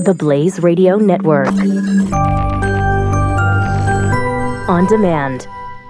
The Blaze Radio Network. On demand.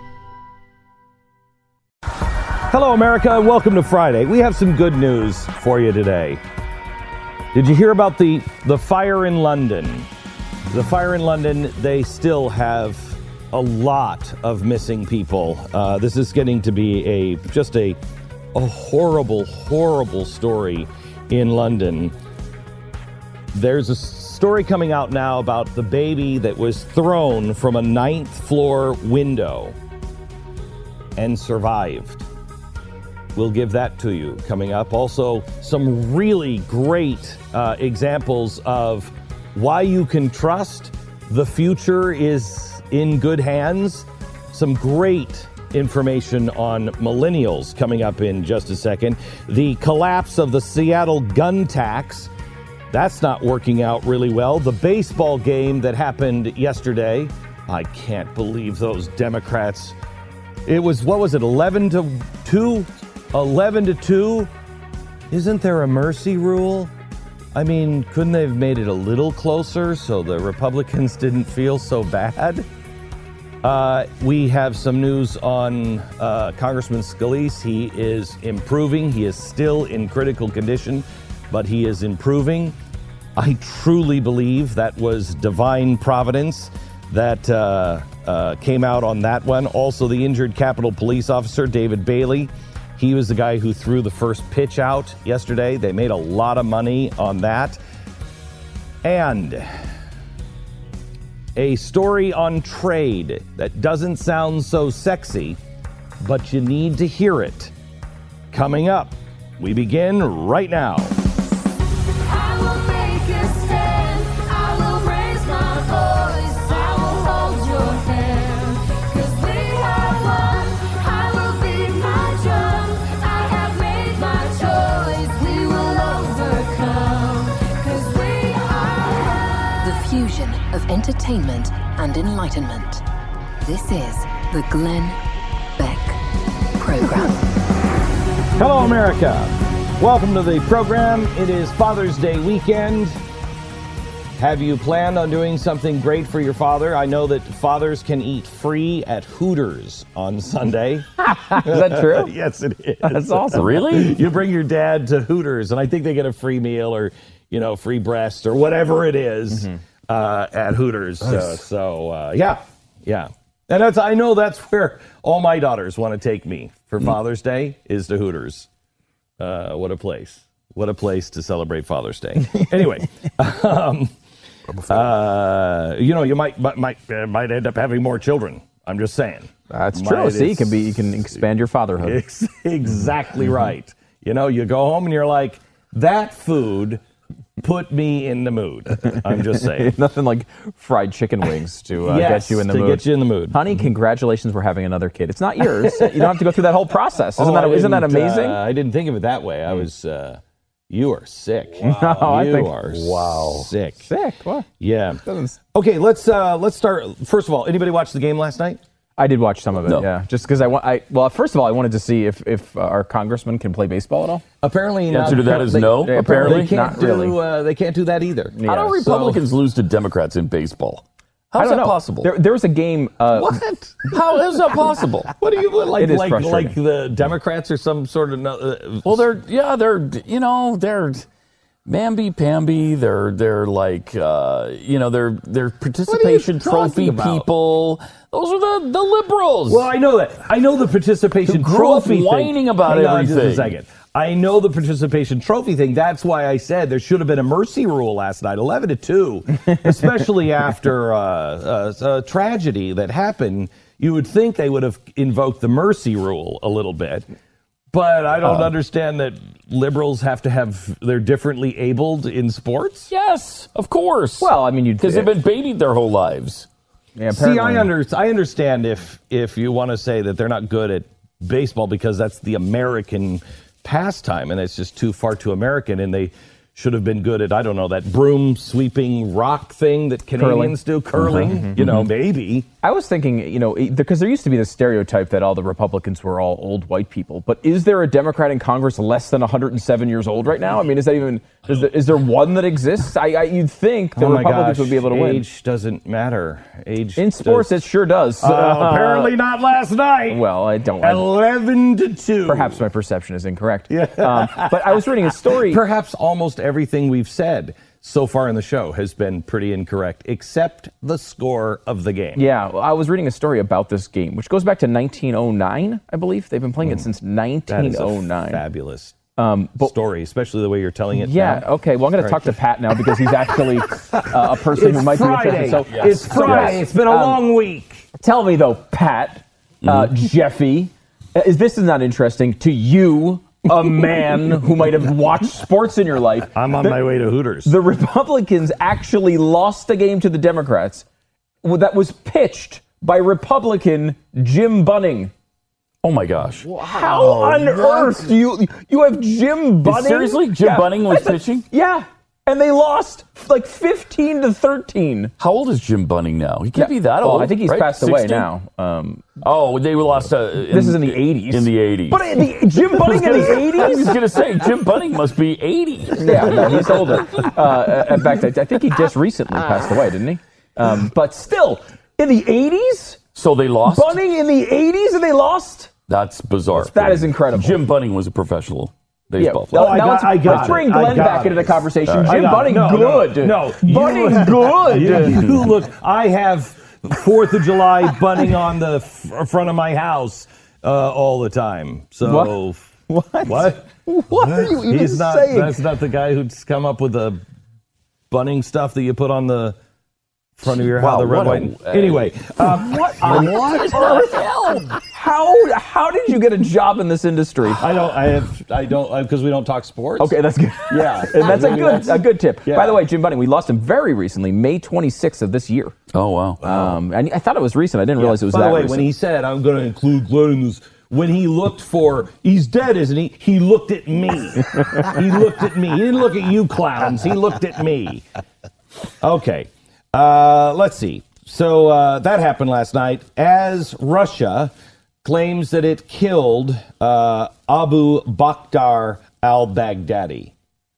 Hello, America, and welcome to Friday. We have some good news for you today. Did you hear about the fire in London? The fire in London, they still have a lot of missing people. This is getting to be just a horrible, horrible story in London. There's a story coming out now about the baby that was thrown from a 9th floor window and survived. We'll give that to you coming up. Also, some really great examples of why you can trust the future is in good hands. Some great information on millennials coming up in just a second. The collapse of the Seattle gun tax. That's not working out really well. The baseball game that happened yesterday. I can't believe those Democrats. It was, 11-2? 11-2? Isn't there a mercy rule? I mean, couldn't they have made it a little closer so the Republicans didn't feel so bad? We have some news on Congressman Scalise. He is improving. He is still in critical condition, but he is improving. I truly believe that was divine providence that came out on that one. Also, the injured Capitol Police officer, David Bailey. He was the guy who threw the first pitch out yesterday. They made a lot of money on that. And a story on trade that doesn't sound so sexy, but you need to hear it. Coming up, we begin right now. Of entertainment and enlightenment. This is the Glenn Beck Program. Hello, America. Welcome to the program. It is Father's Day weekend. Have you planned on doing something great for your father? I know that fathers can eat free at Hooters on Sunday. Is that true? Yes, it is. That's awesome. Really? You bring your dad to Hooters, and I think they get a free meal or, free breast or whatever it is. Mm-hmm. At Hooters. Nice. Yeah. And I know that's where all my daughters want to take me for Father's Day is to Hooters. What a place. What a place to celebrate Father's Day. Anyway, you might end up having more children. I'm just saying. That's true. See, you can expand your fatherhood. Exactly right. You go home and you're like, that food put me in the mood. I'm just saying. Nothing like fried chicken wings to get you in the mood. Get you in the mood. Honey, congratulations, we're having another kid. It's not yours. You don't have to go through that whole process. Isn't that amazing? I didn't think of it that way. I was. You are sick. Wow. You are sick. Sick? What? Yeah. Okay, let's start. First of all, anybody watch the game last night? I did watch some of it, No. yeah. Just because first of all, I wanted to see if our congressman can play baseball at all. Apparently the answer to that is no. Apparently, not they can't do that either. How do Republicans lose to Democrats in baseball? How is that possible? There was a game. What? How is that possible? What do you like? It is like frustrating. the Democrats are some sort of. Well, they're mamby-pamby. They're like they're participation trophy people. Those are the liberals. Well, I know that. I know the participation Who grew trophy up whining thing. about Hang on everything. just a second. I know the participation trophy thing. That's why I said there should have been a mercy rule last night, 11-2, especially after a tragedy that happened. You would think they would have invoked the mercy rule a little bit. But I don't understand that liberals they're differently abled in sports. Yes, of course. Well, I mean, because they've been babied their whole lives. Yeah, see, I understand if you want to say that they're not good at baseball because that's the American pastime and it's just far too American, and they should have been good at, I don't know, that broom sweeping rock thing that Canadians do, curling, maybe. I was thinking, because there used to be this stereotype that all the Republicans were all old white people. But is there a Democrat in Congress less than 107 years old right now? I mean, is there one that exists? You'd think the Republicans would be able to win. Age doesn't matter. Age in sports, it sure does. Apparently not last night. Well, I don't. 11-2. Perhaps my perception is incorrect. Yeah. But I was reading a story. Perhaps almost everything we've said so far in the show has been pretty incorrect, except the score of the game. Yeah, well, I was reading a story about this game, which goes back to 1909, I believe. They've been playing it since 1909. That is a fabulous story, especially the way you're telling it. Yeah, now. Okay, well, I'm going to talk to Pat now because he's actually a person who might Friday. be interested. So, It's Friday. It's been a long week. Tell me, though, Pat, Jeffy, this is not interesting to you, a man who might have watched sports in your life. I'm on my way to Hooters. The Republicans actually lost the game to the Democrats that was pitched by Republican Jim Bunning. Oh my gosh! How on earth do you have Jim Bunning? Seriously, Jim Bunning was pitching? Yeah, and they lost like 15-13. How old is Jim Bunning now? He can't be that old. I think he's right? passed away 60? now. They lost. This is in the 80s. In the 80s. But Jim Bunning in the 80s? I was going to say, Jim Bunning must be 80. Yeah, no, he's older. In fact, I think he just recently passed away, didn't he? But still, in the 80s? So they lost? Bunning in the 80s and they lost? That's bizarre. That is incredible. Jim Bunning was a professional baseball player. Let's bring Glenn back into the conversation. Jim Bunning, good. No. Bunning, good. You look, I have 4th of July bunting on the front of my house all the time. So What? What are you even saying? That's not the guy who's come up with the bunning stuff that you put on the front of your house. The red, white. Anyway, what on earth? How did you get a job in this industry? I don't because we don't talk sports. Okay, that's good. Yeah, and that's a good tip. Yeah. By the way, Jim Bunning, we lost him very recently, May 26th of this year. Oh wow. And I thought it was recent. I didn't realize it was that recent. By the way, when he said I'm going to include Glenn in this, when he looked for, he's dead, isn't he? He looked at me. He looked at me. He didn't look at you clowns. He looked at me. Okay. Let's see. So that happened last night as Russia claims that it killed Abu Bakr al-Baghdadi.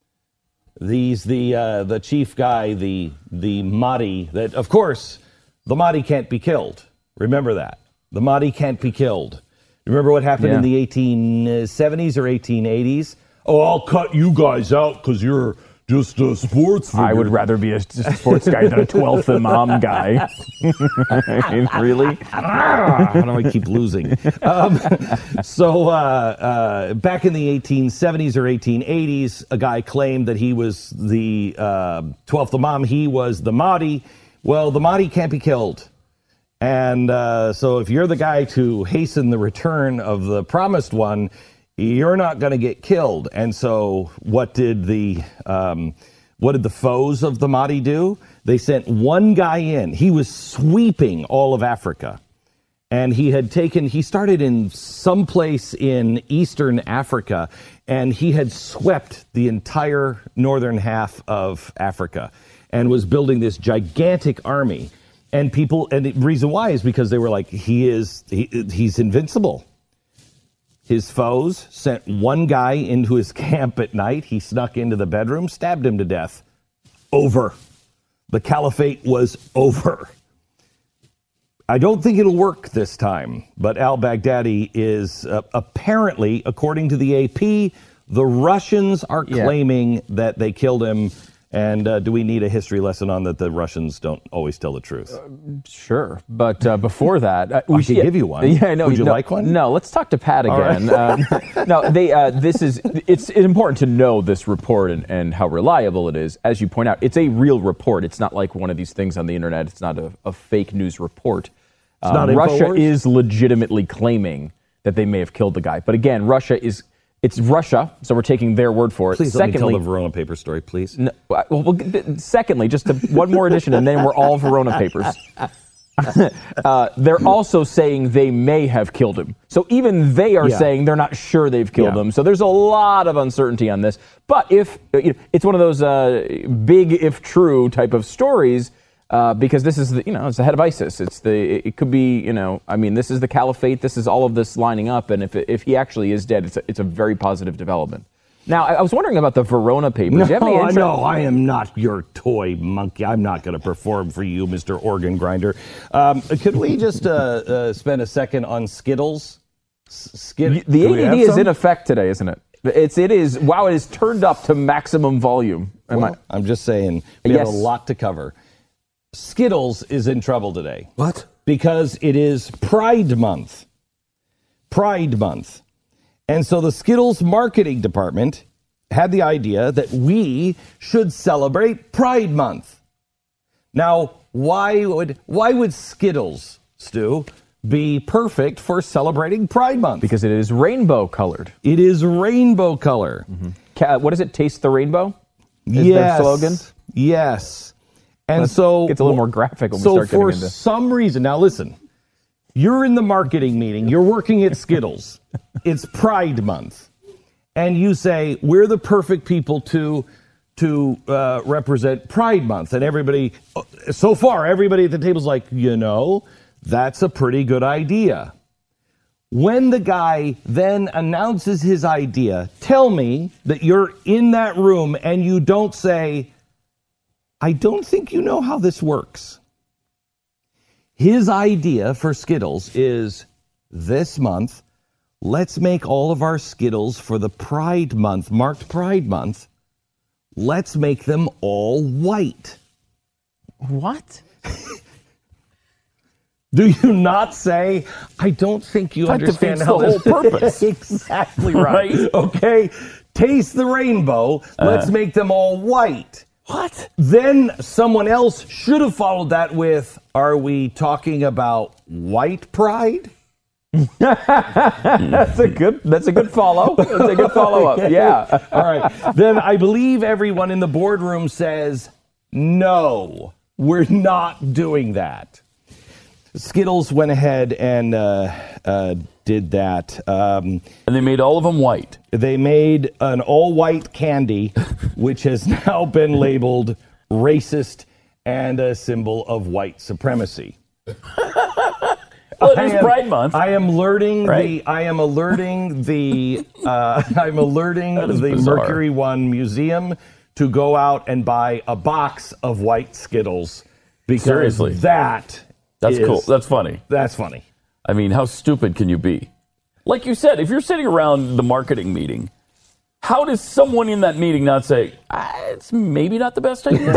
He's the chief guy, the Mahdi. That, of course, the Mahdi can't be killed. Remember that. The Mahdi can't be killed. Remember what happened in the 1870s or 1880s? Oh, I'll cut you guys out because you're just a sports figure. I would rather be a sports guy than a 12th Imam guy. Really? How do I keep losing? So back in the 1870s or 1880s, a guy claimed that he was the 12th Imam. He was the Mahdi. Well, the Mahdi can't be killed. And so if you're the guy to hasten the return of the promised one, you're not going to get killed. And so what did the foes of the Mahdi do? They sent one guy in. He was sweeping all of Africa. And he started in some place in eastern Africa, and he had swept the entire northern half of Africa and was building this gigantic army. And the reason why is because they were like, he's invincible. His foes sent one guy into his camp at night. He snuck into the bedroom, stabbed him to death. Over. The caliphate was over. I don't think it'll work this time, but al-Baghdadi is apparently, according to the AP, the Russians are claiming that they killed him. And do we need a history lesson on that the Russians don't always tell the truth? Sure. But before that... I can give you one. Yeah, I know. Would you like one? No, let's talk to Pat again. Right. It's important to know this report and how reliable it is. As you point out, it's a real report. It's not like one of these things on the internet. It's not a fake news report. It's not Russia InfoWars? is legitimately claiming that they may have killed the guy. But again, It's Russia, so we're taking their word for it. Please let me tell the Verona paper story, please. Secondly, just one more addition, and then we're all Verona papers. They're also saying they may have killed him. So even they are saying they're not sure they've killed him. So there's a lot of uncertainty on this. But if it's one of those big if true type of stories, because this is it's the head of ISIS. It could be this is the caliphate. This is all of this lining up. And if he actually is dead, it's a very positive development. Now, I was wondering about the Verona papers. Do you have any interest? No, I am not your toy monkey. I'm not going to perform for you, Mr. Organ Grinder. Could we just spend a second on Skittles? The AED is in effect today, isn't it? It is. Wow, it is turned up to maximum volume. I'm just saying, we have a lot to cover. Skittles is in trouble today. What? Because it is Pride Month. Pride Month. And so the Skittles marketing department had the idea that we should celebrate Pride Month. Now, why would Skittles, Stu, be perfect for celebrating Pride Month? Because it is rainbow colored. It is rainbow color. Mm-hmm. What does it? Taste the rainbow? Is yes. their slogan? Yes. And so it's a little more graphic when we start getting into. So for some reason, now listen, you're in the marketing meeting, you're working at Skittles. It's Pride Month. And you say, we're the perfect people to represent Pride Month. And everybody, so far, everybody at the table's like, that's a pretty good idea. When the guy then announces his idea, tell me that you're in that room and you don't say, I don't think you know how this works. His idea for Skittles is this month, let's make all of our Skittles for the Pride Month, marked Pride Month, let's make them all white. What? Do you not say, I don't think you understand how the whole purpose. Exactly right. Okay, taste the rainbow, let's make them all white. What? Then someone else should have followed that with, are we talking about white pride? That's a good follow. That's a good follow-up. Yeah. All right. Then I believe everyone in the boardroom says, no, we're not doing that. Skittles went ahead and did that. And they made all of them white. They made an all-white candy, which has now been labeled racist and a symbol of white supremacy. Well, it is Pride Month. I am alerting right? I'm alerting the Mercury One Museum to go out and buy a box of white Skittles because Seriously. that's cool. That's funny. That's funny. I mean, how stupid can you be? Like you said, if you're sitting around the marketing meeting, how does someone in that meeting not say, it's maybe not the best idea?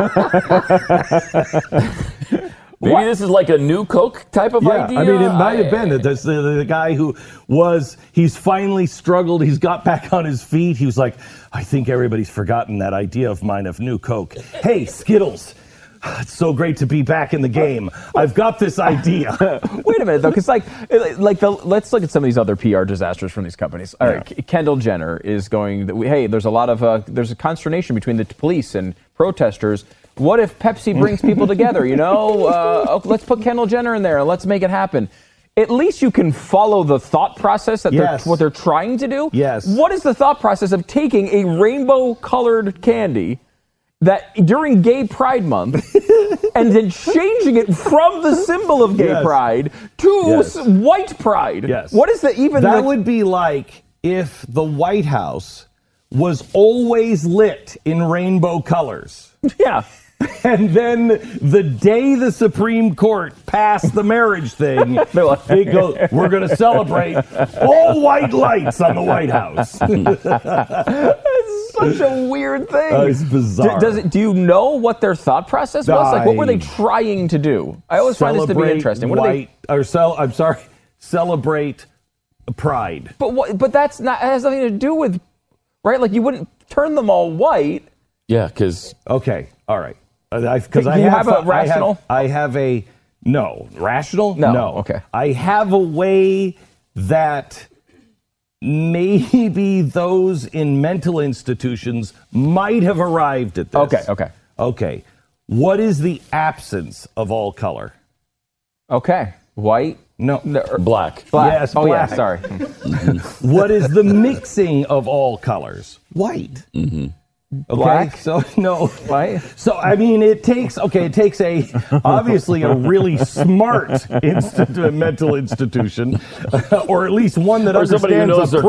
Maybe this is like a new Coke type of idea? I mean, it might have been that the guy who he's finally struggled. He's got back on his feet. He was like, I think everybody's forgotten that idea of mine of new Coke. Hey, Skittles. It's so great to be back in the game. I've got this idea. Wait a minute, though, because let's look at some of these other PR disasters from these companies. All right, Kendall Jenner is going. Hey, there's a consternation between the police and protesters. What if Pepsi brings people together? Let's put Kendall Jenner in there and let's make it happen. At least you can follow the thought process that what they're trying to do. Yes. What is the thought process of taking a rainbow-colored candy that during Gay Pride Month and then changing it from the symbol of gay pride to white pride? Yes. What is that would be like if the White House was always lit in rainbow colors. Yeah. And then the day the Supreme Court passed the marriage thing, they go, we're going to celebrate all white lights on the White House. It's such a weird thing. It's bizarre. Do you know what their thought process was? Like, what were they trying to do? I always find this to be interesting. Celebrate pride. But that's not has nothing to do with, right? Like, you wouldn't turn them all white. Yeah, because okay, all right. Because I have a rational. Rational. No. Okay. I have a way that maybe those in mental institutions might have arrived at this. Okay. What is the absence of all color? Okay. White? No. Black. Black. Yes, oh, black. yeah, sorry. What is the mixing of all colors? White. Okay, Black? so no. White? So I mean, it takes obviously a really smart mental institution, or at least one that Or somebody who understands knows the their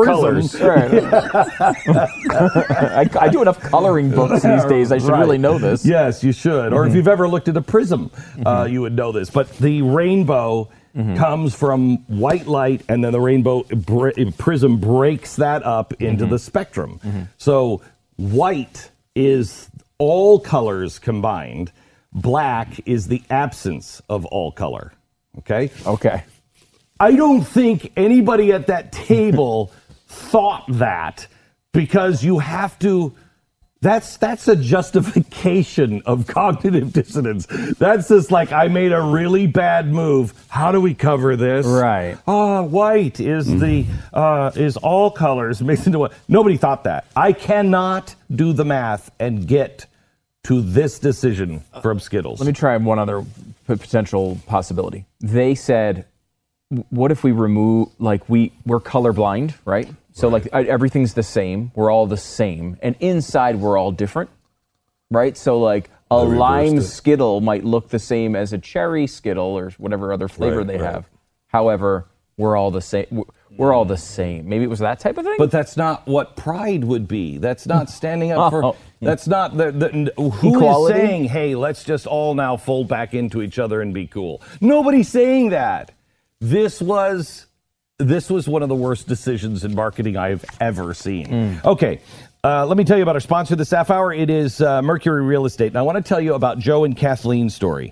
prism. colors. I do enough coloring books these days. I should Right. really know this. Yes, you should. Or if you've ever looked at a prism, you would know this. But the rainbow comes from white light, and then the rainbow prism breaks that up into the spectrum. So white is all colors combined. Black is the absence of all color. Okay? Okay. I don't think anybody at that table thought that, because you have to. That's a justification of cognitive dissonance. That's just like, I made a really bad move. How do we cover this? Right. White is is all colors mixed into one. Nobody thought that. I cannot do the math and get to this decision from Skittles. Let me try one other potential possibility. They said, what if we remove, like, we're colorblind, right? So, like, everything's the same. We're all the same. And inside, we're all different, right? So, like, a lime Skittle might look the same as a cherry Skittle or whatever other flavor they have. However, we're all the same. We're all the same. Maybe it was that type of thing? But that's not what pride would be. That's not standing up for. That's not who Equality? is saying, hey, let's just all now fold back into each other and be cool. Nobody's saying that. This was one of the worst decisions in marketing I've ever seen. Okay, let me tell you about our sponsor this half hour. It is Mercury Real Estate. And I want to tell you about Joe and Kathleen's story.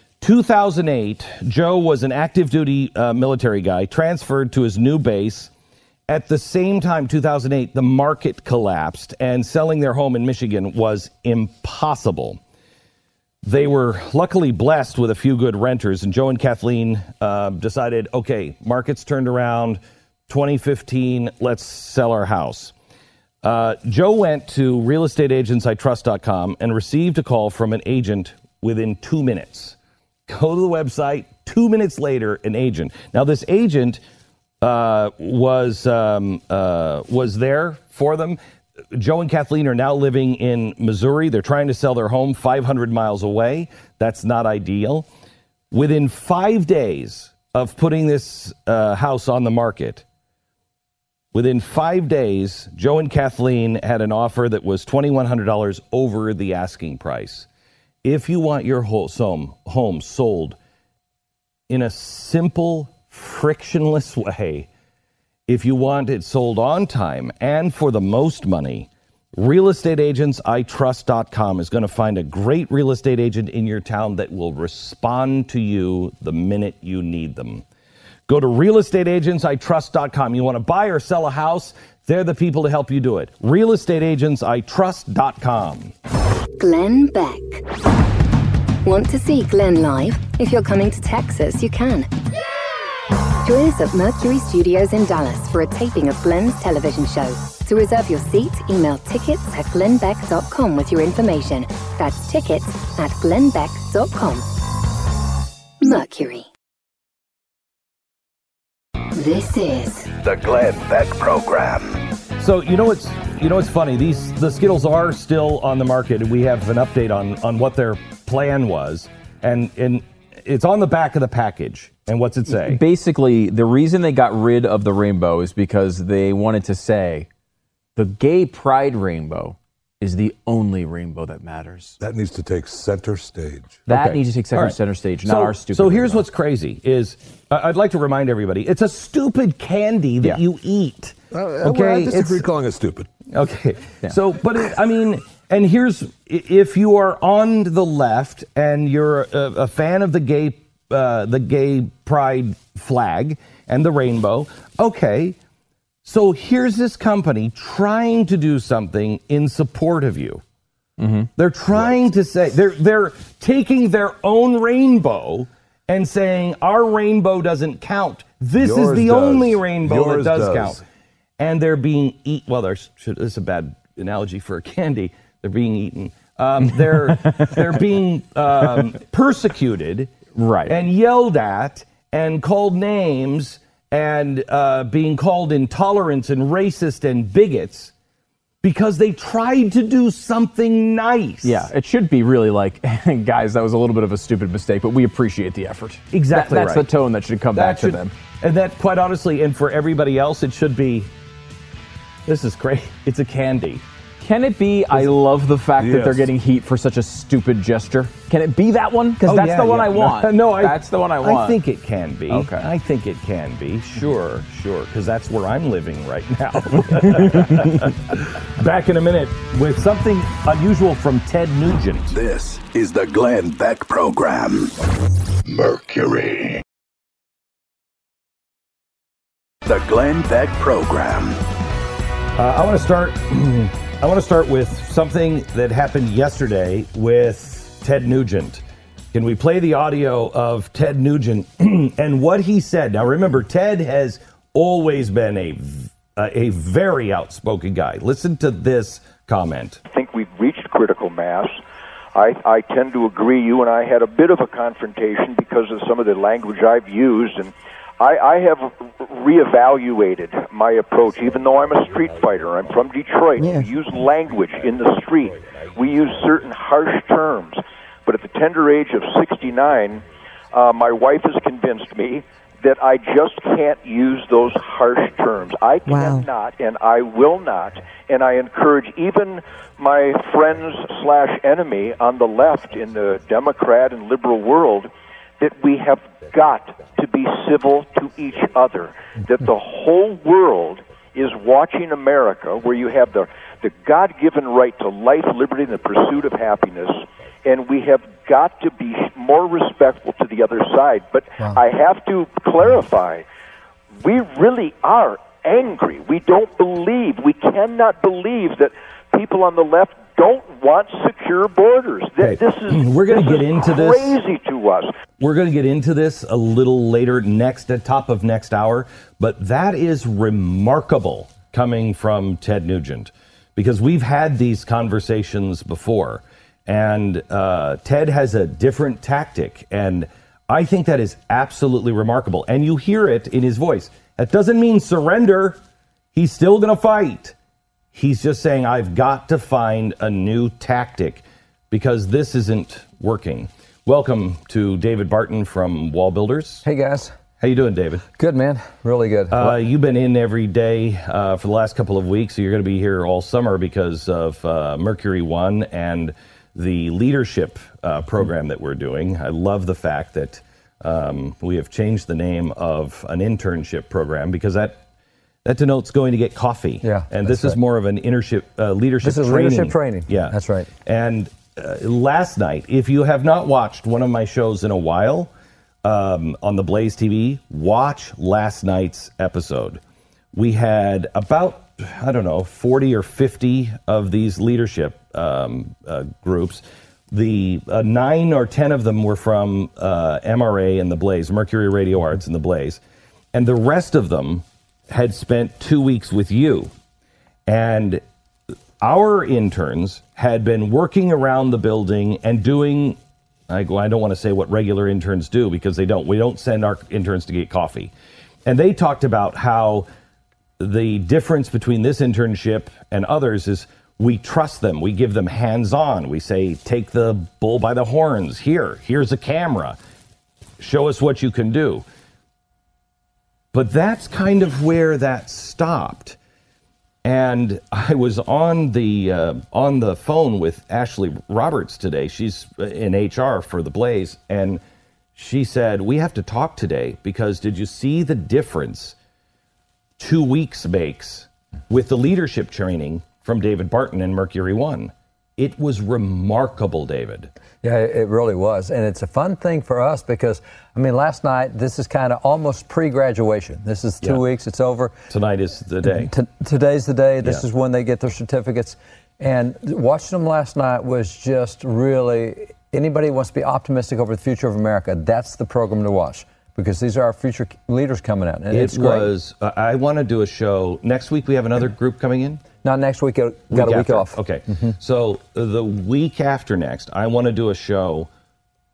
2008, Joe was an active duty military guy, transferred to his new base. At the same time, 2008, the market collapsed and selling their home in Michigan was impossible. They were luckily blessed with a few good renters, and Joe and Kathleen decided, okay, market's turned around, 2015, let's sell our house. Joe went to realestateagentsitrust.com and received a call from an agent within 2 minutes. Go to the website, 2 minutes later, an agent. Now, this agent was there for them. Joe and Kathleen are now living in Missouri. They're trying to sell their home 500 miles away. That's not ideal. Within 5 days of putting this house on the market, within 5 days, Joe and Kathleen had an offer that was $2,100 over the asking price. If you want your home sold in a simple, frictionless way, if you want it sold on time and for the most money, realestateagentsitrust.com is going to find a great real estate agent in your town that will respond to you the minute you need them. Go to realestateagentsitrust.com. You want to buy or sell a house? They're the people to help you do it. realestateagentsitrust.com. Glenn Beck. Want to see Glenn live? If you're coming to Texas, you can. Join us at Mercury Studios in Dallas for a taping of Glenn's television show. To reserve your seat, email tickets@glennbeck.com with your information. That's tickets@glennbeck.com. Mercury. This is The Glenn Beck Program. So you know what's funny? The Skittles are still on the market, and we have an update on what their plan was, and it's on the back of the package. And what's it say? Basically, the reason they got rid of the rainbow is because they wanted to say the gay pride rainbow is the only rainbow that matters. That needs to take center stage. That Okay. needs to take All right. center stage, not our stupid So here's rainbow. what's crazy is I'd like to remind everybody, it's a stupid candy that you eat. Okay, I disagree calling it stupid. Okay. Yeah. So, but and here's, if you are on the left and you're a fan of the gay pride flag and the rainbow, okay. So here's this company trying to do something in support of you. Mm-hmm. They're trying to say, they're taking their own rainbow and saying, our rainbow doesn't count. This is the only rainbow that does count. And they're being eaten. Well, this is a bad analogy for a candy. They're being eaten. They're being persecuted Right. and yelled at and called names and being called intolerant and racist and bigots because they tried to do something nice. Yeah, it should be really like, guys, that was a little bit of a stupid mistake, but we appreciate the effort. Exactly That's right. the tone that should come back to them. And that, quite honestly, and for everybody else, it should be, this is great. It's a candy. Can it be, I love the fact that they're Yes. getting heat for such a stupid gesture? Can it be that one? Because that's the one I want. No, that's the one I want. I think it can be. Okay. I think it can be. Sure, because that's where I'm living right now. Back in a minute with something unusual from Ted Nugent. This is the Glenn Beck Program. Mercury. The Glenn Beck Program. I want to start. I want to start with something that happened yesterday with Ted Nugent. Can we play the audio of Ted Nugent and what he said? Now, remember, Ted has always been a very outspoken guy. Listen to this comment. I think we've reached critical mass. I tend to agree. You and I had a bit of a confrontation because of some of the language I've used, and I have reevaluated my approach, even though I'm a street fighter. I'm from Detroit. Yeah. We use language in the street. We use certain harsh terms. But at the tender age of 69, my wife has convinced me that I just can't use those harsh terms. I cannot, and I will not. And I encourage even my friends / enemy on the left in the Democrat and liberal world that we have got to be civil to each other, that the whole world is watching America, where you have the God-given right to life, liberty, and the pursuit of happiness, and we have got to be more respectful to the other side. But I have to clarify, we really are angry. We cannot believe that people on the left don't want secure borders. This is We're going to get into this. Crazy to us. We're going to get into this a little later, at top of next hour. But that is remarkable coming from Ted Nugent, because we've had these conversations before, and Ted has a different tactic, and I think that is absolutely remarkable. And you hear it in his voice. That doesn't mean surrender. He's still going to fight. He's just saying, I've got to find a new tactic because this isn't working. Welcome to David Barton from Wall Builders. Hey, guys. How you doing, David? Good, man. Really good. You've been in every day for the last couple of weeks, so you're going to be here all summer because of Mercury One and the leadership program that we're doing. I love the fact that we have changed the name of an internship program because that denotes going to get coffee. Yeah, and this is more of an leadership training. This is leadership training. Yeah, that's right. And last night, if you have not watched one of my shows in a while on the Blaze TV, watch last night's episode. We had about, 40 or 50 of these leadership groups. The 9 or 10 of them were from MRA and the Blaze, Mercury Radio Arts and the Blaze. And the rest of them had spent 2 weeks with you. And our interns had been working around the building and doing, I don't want to say what regular interns do because we don't send our interns to get coffee. And they talked about how the difference between this internship and others is we trust them. We give them hands-on. We say, take the bull by the horns. Here's a camera. Show us what you can do. But that's kind of where that stopped. And I was on the phone with Ashley Roberts today. She's in HR for the Blaze, and she said, we have to talk today because did you see the difference 2 weeks makes with the leadership training from David Barton and Mercury One? It was remarkable, David. Yeah, it really was. And it's a fun thing for us because, last night, this is kind of almost pre-graduation. This is 2 weeks, it's over. Tonight is the day. Today's the day. This is when they get their certificates. And watching them last night was just really, anybody who wants to be optimistic over the future of America, that's the program to watch. Because these are our future leaders coming out. And it's great. I want to do a show. Next week we have another group coming in? Not next week. Got a week off. Okay. So the week after next, I want to do a show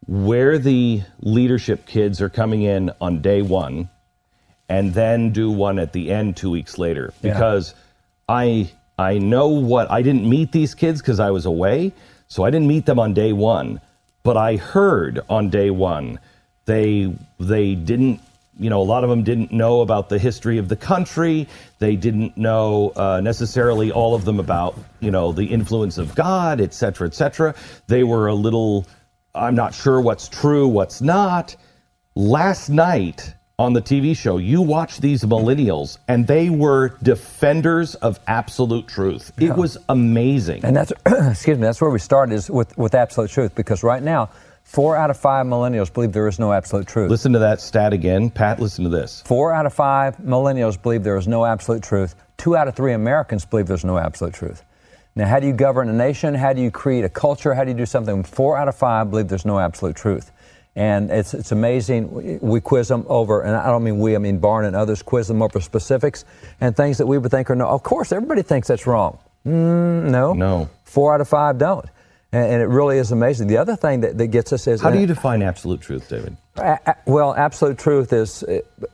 where the leadership kids are coming in on day one and then do one at the end 2 weeks later. Because I know I didn't meet these kids because I was away, so I didn't meet them on day one. But I heard on day one, they didn't, a lot of them didn't know about the history of the country. They didn't know necessarily all of them about, the influence of God, et cetera, et cetera. They were a little, I'm not sure what's true, what's not. Last night on the TV show, you watched these millennials, and they were defenders of absolute truth. It was amazing. And that's, that's where we started, is with absolute truth, because right now, 4 out of 5 millennials believe there is no absolute truth. Listen to that stat again. Pat, listen to this. 4 out of 5 millennials believe there is no absolute truth. 2 out of 3 Americans believe there's no absolute truth. Now, how do you govern a nation? How do you create a culture? How do you do something? 4 out of 5 believe there's no absolute truth. And it's amazing. We quiz them over, and I don't mean we, I mean Barn and others quiz them over specifics and things that we would think are no. Of course, everybody thinks that's wrong. No. 4 out of 5 don't. And it really is amazing. The other thing that gets us is... How do you define absolute truth, David? Well, absolute truth is...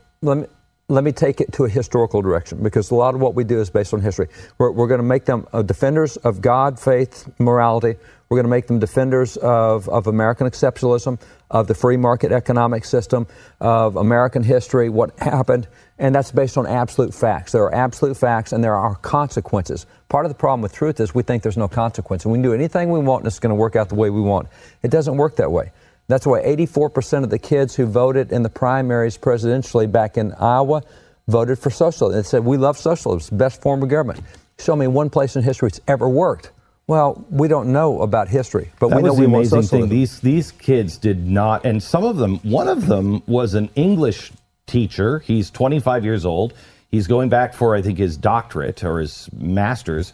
Let me take it to a historical direction, because a lot of what we do is based on history. We're going to make them defenders of God, faith, morality. We're going to make them defenders of American exceptionalism, of the free market economic system, of American history, what happened, and that's based on absolute facts. There are absolute facts, and there are consequences. Part of the problem with truth is we think there's no consequence, and we can do anything we want, and it's going to work out the way we want. It doesn't work that way. That's why 84% of the kids who voted in the primaries presidentially back in Iowa voted for socialism. They said, we love socialism, it's the best form of government. Show me one place in history it's ever worked. Well, we don't know about history, but we know we want socialism. These kids did not, and some of them, one of them was an English teacher. He's 25 years old. He's going back for, I think, his doctorate or his master's,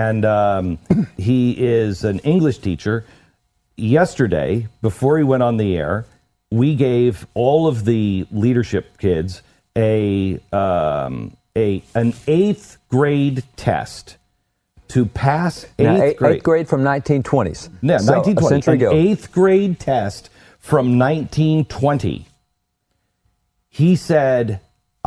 and he is an English teacher. Yesterday, before he went on the air, we gave all of the leadership kids an 8th grade test to pass eighth grade. 8th grade from 1920s. Yeah, so 1920. A century ago. 8th grade test from 1920. He said,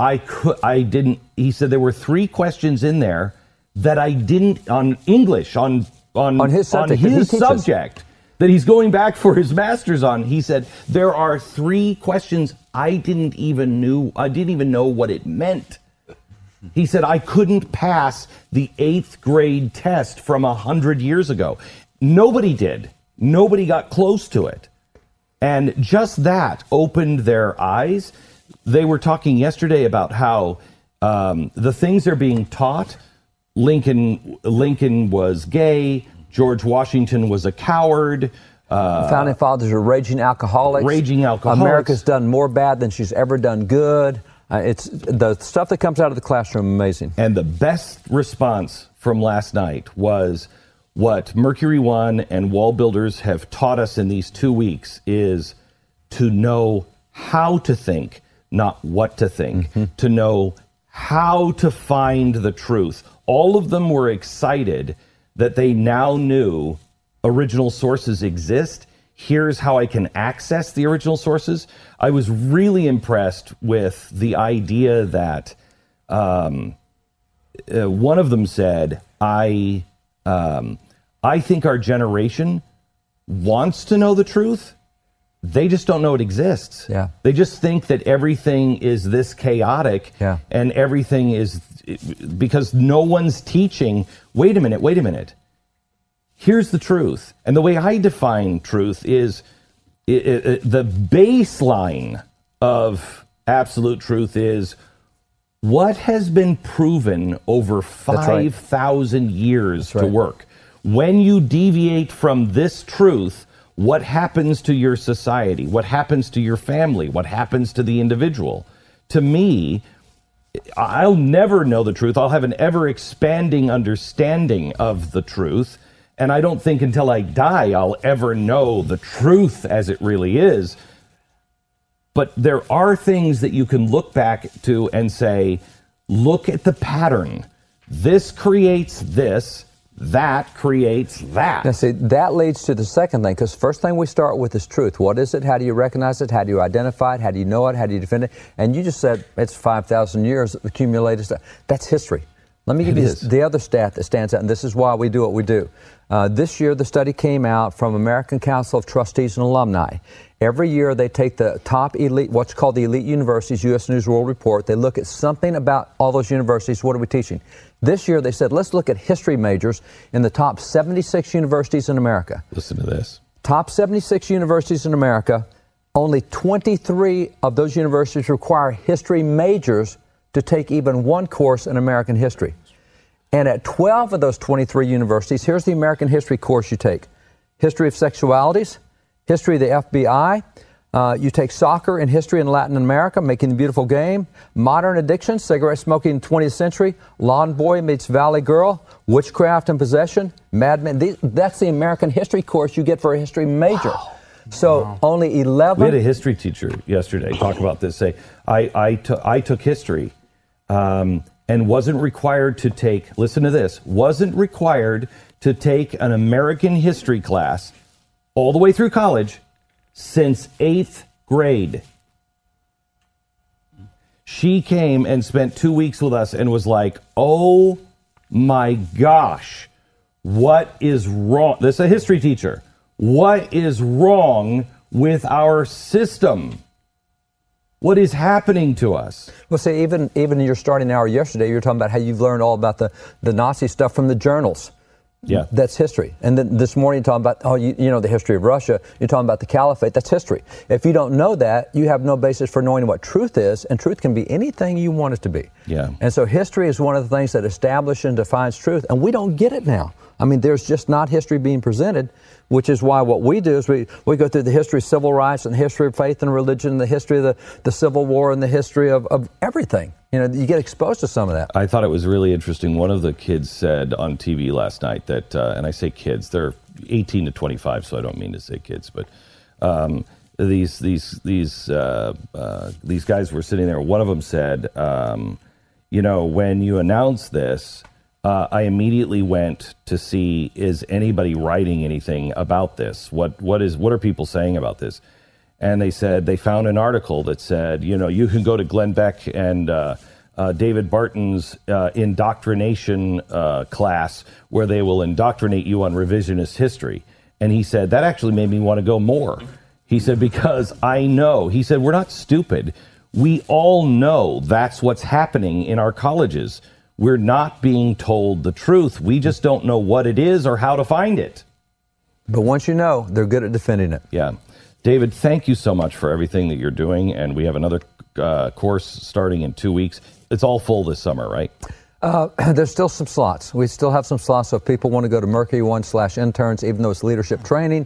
he said there were 3 questions in there that I didn't, on English, on his subject. That he's going back for his master's on. He said, there are 3 questions I didn't even know what it meant. He said, I couldn't pass the 8th grade test from 100 years ago. Nobody did. Nobody got close to it. And just that opened their eyes. They were talking yesterday about how the things they're being taught, Lincoln was gay, George Washington was a coward. The Founding Fathers are raging alcoholics. America's done more bad than she's ever done good. It's the stuff that comes out of the classroom, amazing. And the best response from last night was what Mercury One and Wall Builders have taught us in these 2 weeks is to know how to think, not what to think, to know how to find the truth. All of them were excited that they now knew original sources exist. Here's how I can access the original sources. I was really impressed with the idea that one of them said, I think our generation wants to know the truth. They just don't know it exists. Yeah. They just think that everything is this chaotic, and everything is because no one's teaching. Wait a minute. Here's the truth. And the way I define truth is the baseline of absolute truth is what has been proven over 5,000 years to work. When you deviate from this truth, what happens to your society? What happens to your family? What happens to the individual? To me, I'll never know the truth. I'll have an ever-expanding understanding of the truth. And I don't think until I die I'll ever know the truth as it really is. But there are things that you can look back to and say, look at the pattern. This creates this. that creates that. Now, see, that leads to the second thing, because first thing we start with is truth. What is it? How do you recognize it? How do you identify it? How do you know it? How do you defend it? And you just said it's 5,000 years of accumulated stuff. That's history. Let me give you the other stat that stands out, and this is why we do what we do. This year, the study came out from American Council of Trustees and Alumni. Every year, they take the top elite, what's called the elite universities, U.S. News World Report. They look at something about all those universities. What are we teaching? This year, they said, let's look at history majors in the top 76 universities in America. Listen to this. Top 76 universities in America, only 23 of those universities require history majors to take even one course in American history. And at 12 of those 23 universities, here's the American history course you take. History of sexualities, history of the FBI, you take soccer and history in Latin America, Making the Beautiful Game, modern addiction, cigarette smoking in the 20th century, Lawn Boy meets Valley Girl, witchcraft and possession, Mad Men. That's the American history course you get for a history major. Wow. So only 11. We had a history teacher yesterday talk about this. Say, I took history. And wasn't required to take, listen to this, wasn't required to take an American history class all the way through college since 8th grade. She came and spent 2 weeks with us and was like, oh my gosh, what is wrong? This is a history teacher. What is wrong with our system? What is happening to us? Well, see, even in your starting hour yesterday, you were talking about how you've learned all about the Nazi stuff from the journals. Yeah. That's history. And then this morning you're talking about, you know, the history of Russia. You're talking about the caliphate. That's history. If you don't know that, you have no basis for knowing what truth is, and truth can be anything you want it to be. Yeah. And so history is one of the things that establishes and defines truth, and we don't get it now. I mean, there's just not history being presented, which is why what we do is we go through the history of civil rights and the history of faith and religion, the history of the Civil War and the history of everything. You know, you get exposed to some of that. I thought it was really interesting. One of the kids said on TV last night that, and I say kids, they're 18 to 25, so I don't mean to say kids, but these guys were sitting there. One of them said, you know, when you announce this, I immediately went to see, is anybody writing anything about this? What are people saying about this? And they said they found an article that said, you know, you can go to Glenn Beck and David Barton's indoctrination class where they will indoctrinate you on revisionist history. And he said, that actually made me want to go more. He said, because I know, he said, we're not stupid. We all know that's what's happening in our colleges. We're not being told the truth. We just don't know what it is or how to find it. But once you know, they're good at defending it. Yeah. David, thank you so much for everything that you're doing. And we have another course starting in 2 weeks. It's all full this summer, right? There's still some slots. We still have some slots. So if people want to go to Mercury1/interns, even though it's leadership training,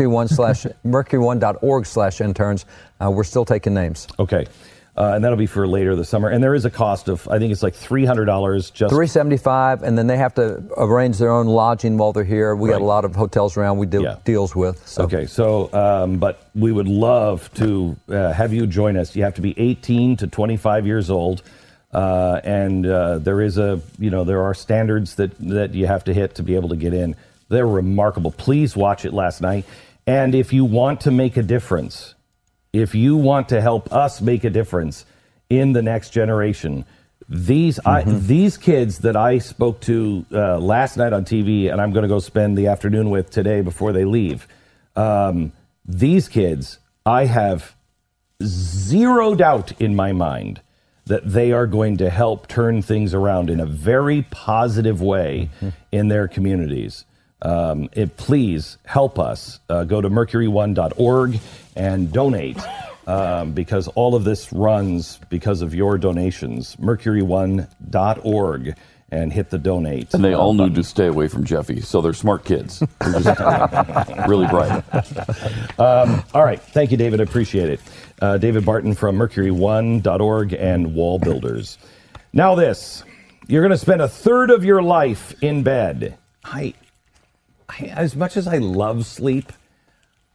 Mercury1.org/interns, we're still taking names. Okay. And that'll be for later this summer. And there is a cost of, I think it's like $300 just. $375, and then they have to arrange their own lodging while they're here. We got a lot of hotels around we do deals with. So. Okay, so, but we would love to have you join us. You have to be 18 to 25 years old. And there is there are standards that you have to hit to be able to get in. They're remarkable. Please watch it last night. And if you want to make a difference, if you want to help us make a difference in the next generation, these kids that I spoke to last night on TV, and I'm going to go spend the afternoon with today before they leave, these kids, I have zero doubt in my mind that they are going to help turn things around in a very positive way in their communities. Please help us. Go to mercury1.org and donate because all of this runs because of your donations. Mercury1.org and hit the donate. And they all need to stay away from Jeffy, so they're smart kids. They're just really bright. All right. Thank you, David. I appreciate it. David Barton from Mercury1.org and Wall Builders. Now this. You're going to spend a third of your life in bed. As much as I love sleep,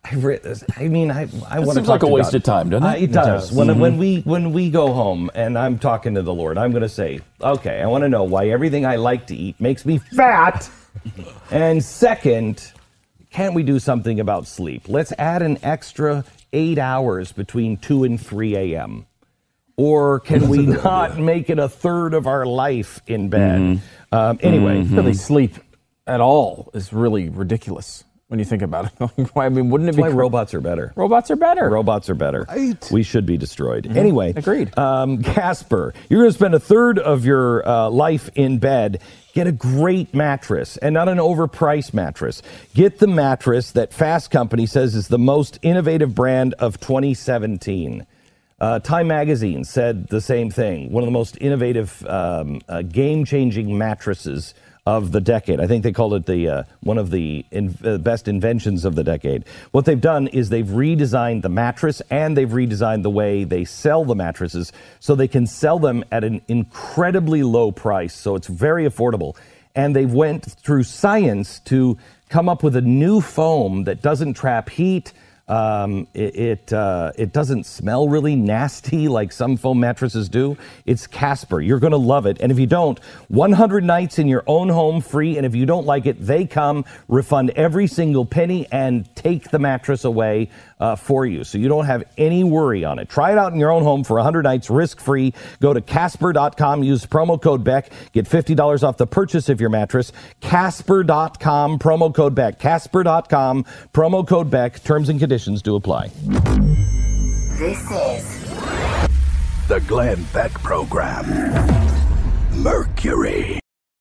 I want to seems like a waste of time, doesn't it? It does. When we go home and I'm talking to the Lord, I'm going to say, okay, I want to know why everything I like to eat makes me fat. And second, can't we do something about sleep? Let's add an extra 8 hours between 2 and 3 a.m. Or can we not make it a third of our life in bed? Anyway, really sleep at all is really ridiculous. When you think about it, I mean, wouldn't it be? Why robots are better? Robots are better. Robots are better. Right. We should be destroyed. Anyway, agreed. Casper, you're going to spend a third of your life in bed. Get a great mattress and not an overpriced mattress. Get the mattress that Fast Company says is the most innovative brand of 2017. Time Magazine said the same thing. One of the most innovative, game-changing mattresses of the decade. I think they called it the one of the best inventions of the decade. What they've done is they've redesigned the mattress and they've redesigned the way they sell the mattresses so they can sell them at an incredibly low price. So it's very affordable. And they've went through science to come up with a new foam that doesn't trap heat. It doesn't smell really nasty like some foam mattresses do. It's Casper. You're going to love it. And if you don't, 100 nights in your own home free. And if you don't like it, they come, refund every single penny, and take the mattress away for you. So you don't have any worry on it. Try it out in your own home for 100 nights risk-free. Go to Casper.com. Use promo code Beck. Get $50 off the purchase of your mattress. Casper.com. Promo code Beck. Casper.com. Promo code Beck. Terms and conditions do apply. This is The Glenn Beck Program. Mercury.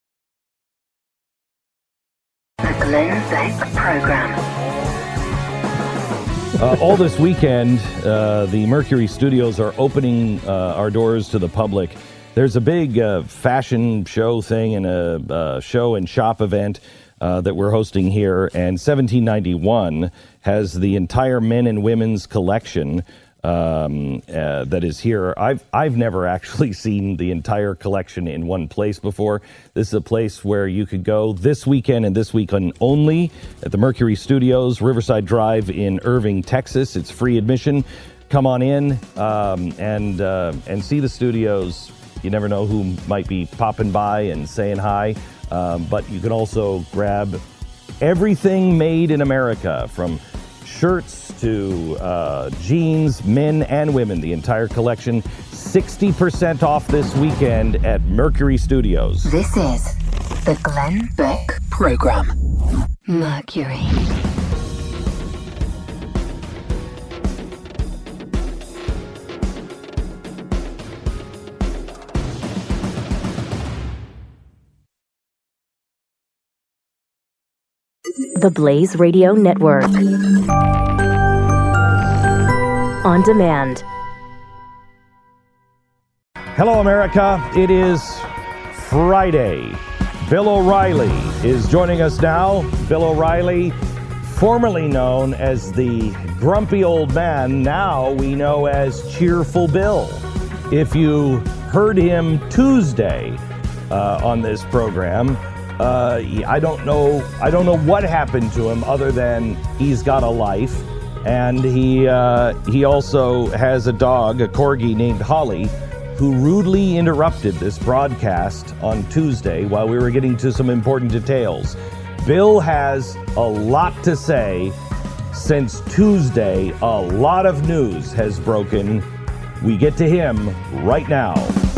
the Glenn Beck Program. All this weekend, the Mercury Studios are opening our doors to the public. There's a big fashion show thing and a show and shop event that we're hosting here, and 1791 has the entire men and women's collection that is here. I've never actually seen the entire collection in one place before. This is a place where you could go this weekend and this weekend only at the Mercury Studios, Riverside Drive in Irving, Texas. It's free admission. Come on in and see the studios. You never know who might be popping by and saying hi. But you can also grab everything made in America, from shirts to jeans, men and women, the entire collection. 60% off this weekend at Mercury Studios. This is the Glenn Beck Program. Mercury. The Blaze Radio Network. On demand. Hello, America. It is Friday. Bill O'Reilly is joining us now. Bill O'Reilly, formerly known as the grumpy old man, now we know as Cheerful Bill. If you heard him Tuesday on this program, I don't know what happened to him other than he's got a life, and he also has a dog, a corgi named Holly, who rudely interrupted this broadcast on Tuesday while we were getting to some important details. Bill has a lot to say. Since Tuesday, a lot of news has broken. We get to him right now.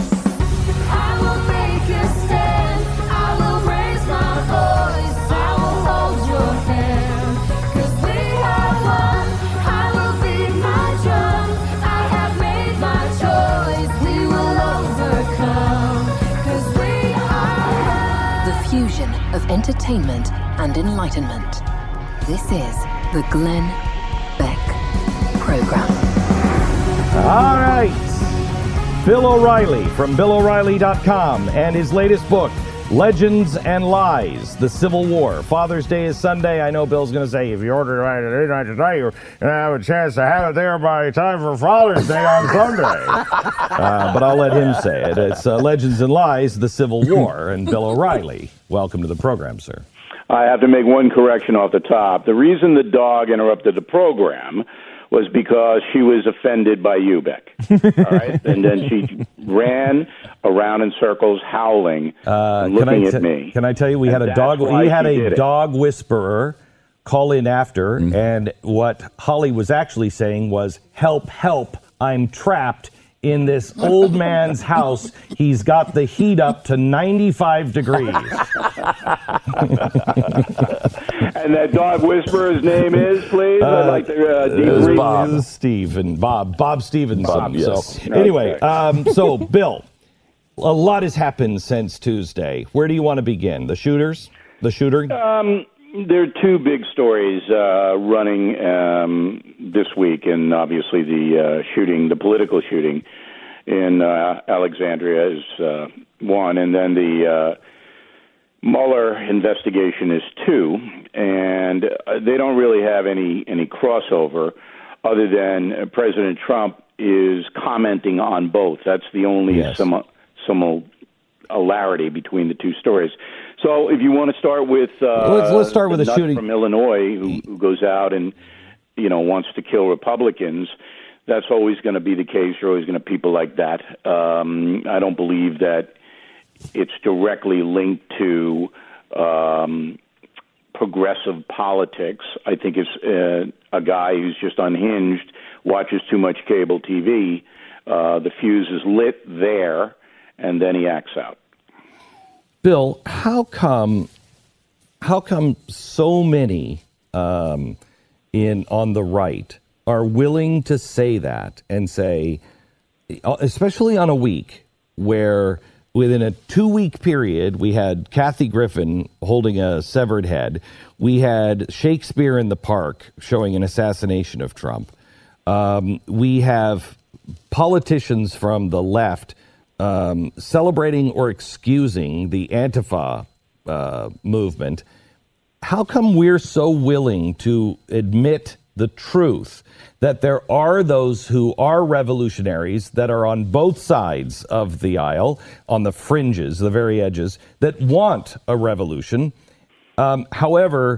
Of entertainment and enlightenment. This is the Glenn Beck Program. All right. Bill O'Reilly from BillO'Reilly.com and his latest book, Legends and Lies, The Civil War. Father's Day is Sunday. I know Bill's going to say, if you order it at midnight today, you're going to have a chance to have it there by time for Father's Day on Sunday. But I'll let him say it. It's Legends and Lies, The Civil War. And Bill O'Reilly, welcome to the program, sir. I have to make one correction off the top. The reason the dog interrupted the program was because she was offended by you, Beck. All right? And then she ran around in circles, howling, and looking at me. Can I tell you, we had a dog whisperer call in after, and what Holly was actually saying was, "Help, help, I'm trapped in this old man's house. He's got the heat up to 95 degrees." And that dog whisperer's name is, please? I'd like to debrief. Bob. Steve Bob Stevenson. Bob, yes. So, anyway, so, Bill, a lot has happened since Tuesday. Where do you want to begin? The shooter? There are two big stories running this week, and obviously the political shooting in Alexandria is one, and then the Mueller investigation is two, and they don't really have any crossover other than President Trump is commenting on both. That's the only similarity between the two stories. So if you want to start with let's start with the shooting from Illinois who goes out and wants to kill Republicans, that's always going to be the case. You're always going to have people like that. I don't believe that it's directly linked to progressive politics. I think it's a guy who's just unhinged, watches too much cable TV. The fuse is lit there, and then he acts out. Bill, how come so many on the right are willing to say that and say, especially on a week where within a 2-week period we had Kathy Griffin holding a severed head, we had Shakespeare in the Park showing an assassination of Trump, we have politicians from the left celebrating or excusing the Antifa movement. How come we're so willing to admit the truth that there are those who are revolutionaries that are on both sides of the aisle, on the fringes, the very edges, that want a revolution? However,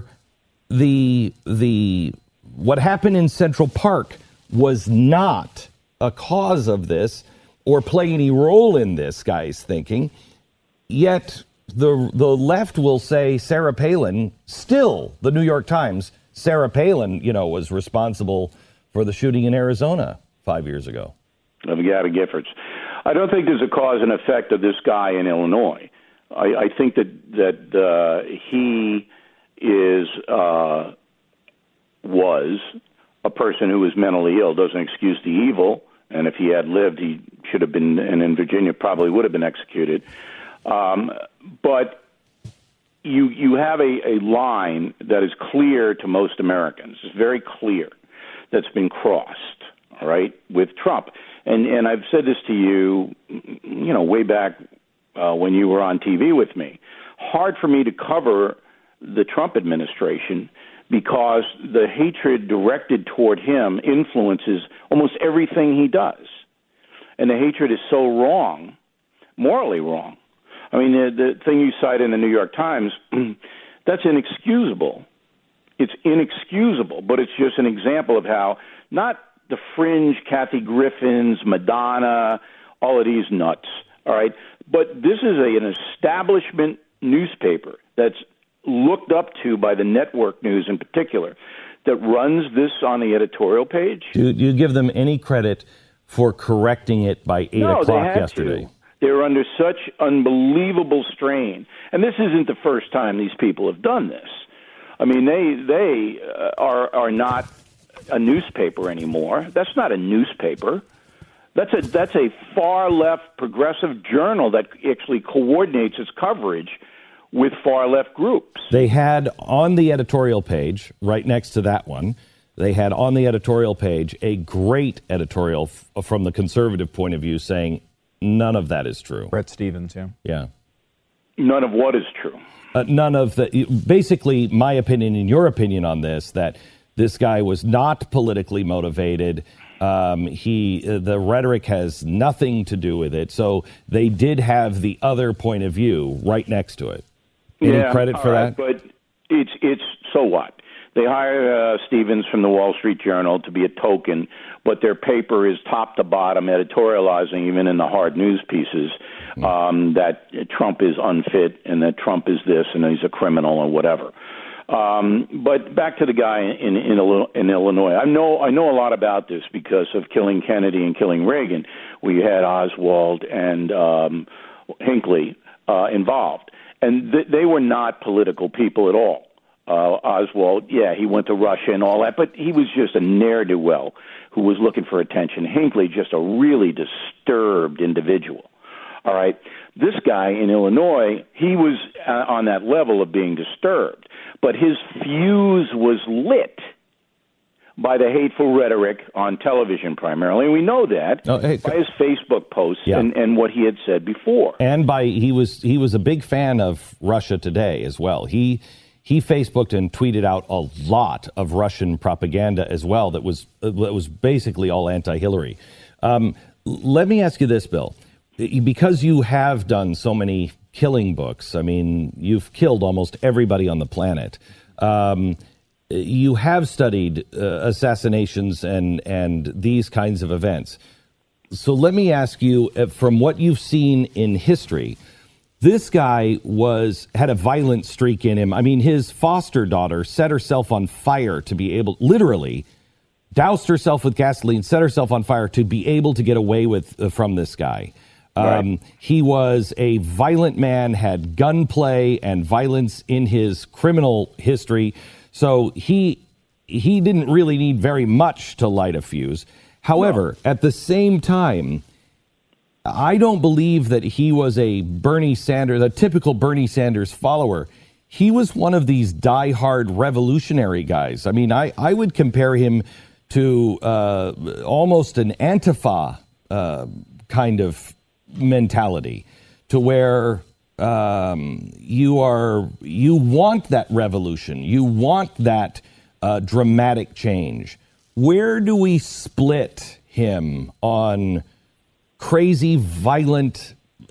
what happened in Central Park was not a cause of this or play any role in this guy's thinking. Yet the left will say Sarah Palin, still the New York Times, Sarah Palin, was responsible for the shooting in Arizona 5 years ago. Of Gabby Giffords. I don't think there's a cause and effect of this guy in Illinois. I think that he was a person who was mentally ill. Doesn't excuse the evil. And if he had lived, he should have been, and in Virginia probably would have been executed. But you have a line that is clear to most Americans. It's very clear that's been crossed, all right, with Trump. And I've said this to you, way back when you were on TV with me. Hard for me to cover the Trump administration because the hatred directed toward him influences almost everything he does. And the hatred is so wrong, morally wrong. I mean, the thing you cite in the New York Times, that's inexcusable. It's inexcusable, but it's just an example of how not the fringe Kathy Griffins, Madonna, all of these nuts, all right? But this is an establishment newspaper that's looked up to by the network news in particular that runs this on the editorial page. Do you give them any credit for correcting it by 8 o'clock yesterday? To. They're under such unbelievable strain. And this isn't the first time these people have done this. I mean, they are not a newspaper anymore. That's not a newspaper. That's a far left progressive journal that actually coordinates its coverage with far left groups. They had on the editorial page, right next to that one, they had on the editorial page a great editorial from the conservative point of view saying none of that is true. Bret Stephens, yeah. Yeah. None of what is true? None of the, basically my opinion and your opinion on this, that this guy was not politically motivated. The rhetoric has nothing to do with it. So they did have the other point of view right next to it. Any credit for that? But It's so what? They hire Stevens from the Wall Street Journal to be a token, but their paper is top to bottom editorializing, even in the hard news pieces, that Trump is unfit and that Trump is this and he's a criminal or whatever. But back to the guy in Illinois. I know a lot about this because of killing Kennedy and killing Reagan. We had Oswald and Hinckley involved, and they were not political people at all. Oswald, he went to Russia and all that, but he was just a ne'er-do-well who was looking for attention. Hinckley, just a really disturbed individual. All right, this guy in Illinois, he was on that level of being disturbed, but his fuse was lit by the hateful rhetoric on television primarily. And we know that by his Facebook posts and what he had said before. And he was a big fan of Russia Today as well. He Facebooked and tweeted out a lot of Russian propaganda as well that was basically all anti-Hillary. Let me ask you this, Bill. Because you have done so many killing books, I mean, you've killed almost everybody on the planet. You have studied assassinations and these kinds of events. So let me ask you, from what you've seen in history, this guy had a violent streak in him. I mean, his foster daughter set herself on fire to be able, literally, doused herself with gasoline, set herself on fire to be able to get away from this guy. Right. He was a violent man, had gunplay and violence in his criminal history. So he didn't really need very much to light a fuse. However, at the same time, I don't believe that he was a typical Bernie Sanders follower. He was one of these diehard revolutionary guys. I mean, I would compare him to almost an Antifa kind of mentality, to where you want that revolution, you want that dramatic change. Where do we split him on crazy, violent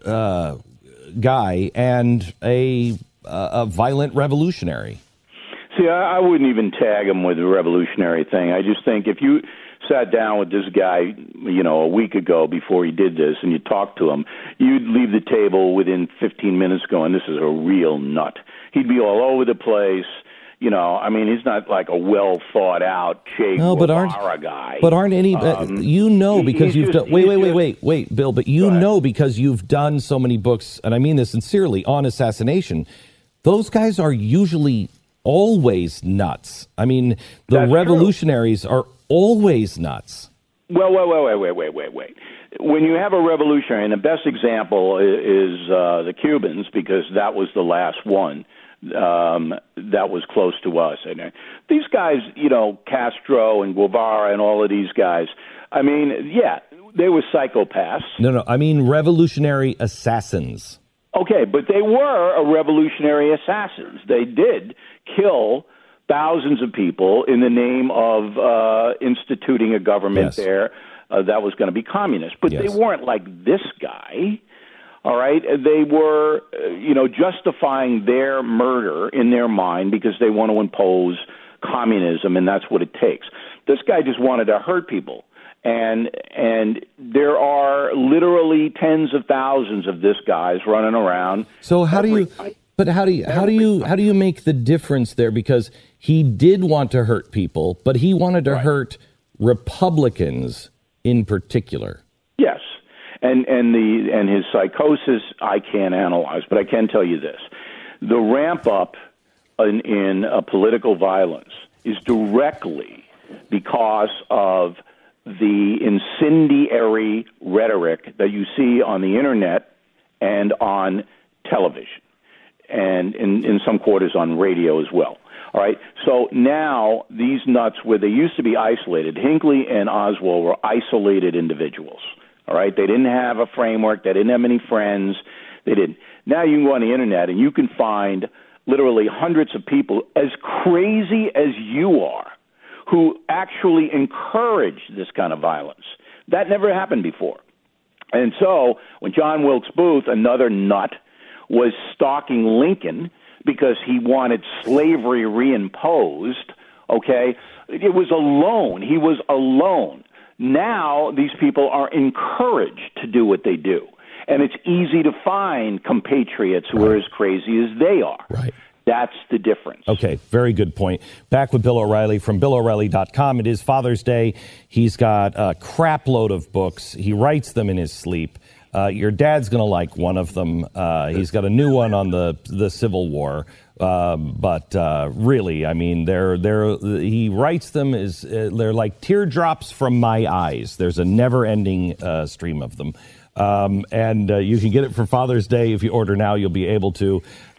guy and a violent revolutionary? See, I wouldn't even tag him with the revolutionary thing. I just think if you sat down with this guy, a week ago before he did this, and you talked to him, you'd leave the table within 15 minutes going, this is a real nut. He'd be all over the place. I mean, he's not like a well thought out Che Guevara guy. But aren't any, because you've done, wait, Bill, but know because you've done so many books, and I mean this sincerely, on assassination, those guys are usually always nuts. I mean, the revolutionaries are always nuts. Well, wait. When you have a revolutionary, and the best example is the Cubans, because that was the last one that was close to us. And these guys, Castro and Guevara and all of these guys, I mean, they were psychopaths. No, I mean revolutionary assassins. Okay, but they were revolutionary assassins. They did kill thousands of people in the name of instituting a government there that was going to be communist. But they weren't like this guy, all right? They were, justifying their murder in their mind because they want to impose communism, and that's what it takes. This guy just wanted to hurt people. And there are literally tens of thousands of this guys running around. So how do you make the difference there? Because he did want to hurt people, but he wanted to hurt Republicans in particular. Yes, and his psychosis I can't analyze, but I can tell you this: the ramp up in political violence is directly because of the incendiary rhetoric that you see on the internet and on television, and in some quarters on radio as well. All right, so now these nuts, where they used to be isolated, Hinckley and Oswald were isolated individuals. All right, they didn't have a framework, they didn't have many friends, they didn't. Now you can go on the internet and you can find literally hundreds of people as crazy as you are who actually encourage this kind of violence. That never happened before. And so when John Wilkes Booth, another nut, was stalking Lincoln because he wanted slavery reimposed, okay? It was a loan. He was alone. Now these people are encouraged to do what they do. And it's easy to find compatriots who are as crazy as they are. Right. That's the difference. Okay, very good point. Back with Bill O'Reilly from BillO'Reilly.com. It is Father's Day. He's got a crap load of books. He writes them in his sleep. Your dad's going to like one of them. He's got a new one on the Civil War. But really, I mean, he writes them they're like teardrops from my eyes. There's a never-ending stream of them. And you can get it for Father's Day. If you order now, you'll be able to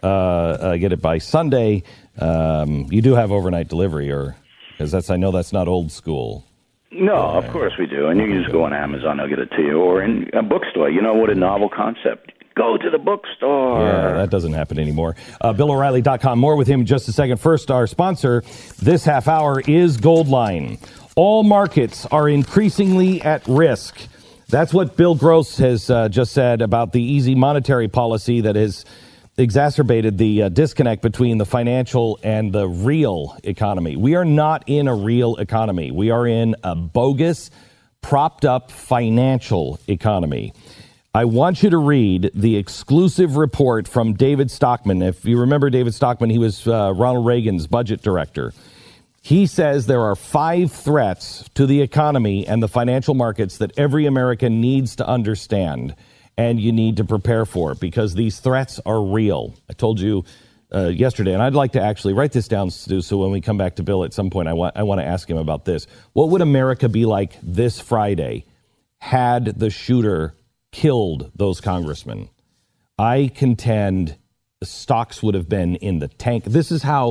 get it by Sunday. You do have overnight delivery, because I know that's not old school. No, of course we do. And you can just go on Amazon, they'll get it to you, or in a bookstore. You know what a novel concept. Go to the bookstore. Yeah, that doesn't happen anymore. BillO'Reilly.com. More with him in just a second. First, our sponsor this half hour is Goldline. All markets are increasingly at risk. That's what Bill Gross has just said about the easy monetary policy that has exacerbated the disconnect between the financial and the real economy. We are not in a real economy. We are in a bogus, propped up financial economy. I want you to read the exclusive report from David Stockman. If you remember David Stockman, he was Ronald Reagan's budget director. He says there are 5 threats to the economy and the financial markets that every American needs to understand and you need to prepare for, because these threats are real. I told you yesterday, and I'd like to actually write this down, Stu, so when we come back to Bill at some point, I want to ask him about this. What would America be like this Friday had the shooter killed those congressmen? I contend the stocks would have been in the tank. This is how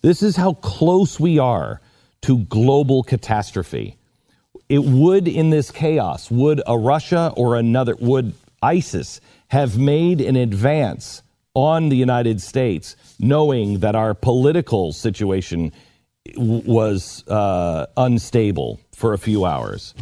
close we are to global catastrophe. It would, in this chaos, would a Russia or would ISIS have made an advance on the United States, knowing that our political situation was unstable for a few hours?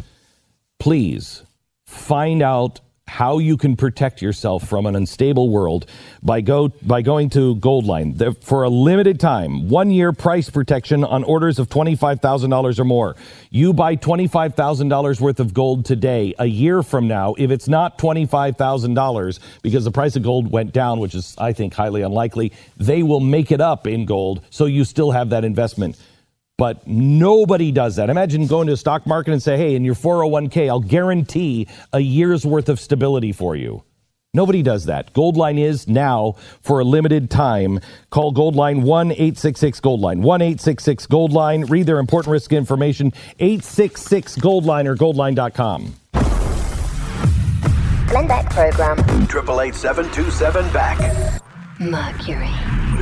Please find out how you can protect yourself from an unstable world by going to Goldline. For a limited time, 1-year price protection on orders of $25,000 or more. You buy $25,000 worth of gold today. A year from now, if it's not $25,000, because the price of gold went down, which is, I think, highly unlikely, they will make it up in gold, so you still have that investment. But nobody does that. Imagine going to a stock market and say, hey, in your 401k, I'll guarantee a year's worth of stability for you. Nobody does that. Goldline is now for a limited time. Call Goldline 1-866-GOLDLINE. 1-866-GOLDLINE. Read their important risk information. 866-GOLDLINE or goldline.com. Glenn Beck program. 888-727-BECK. Mercury.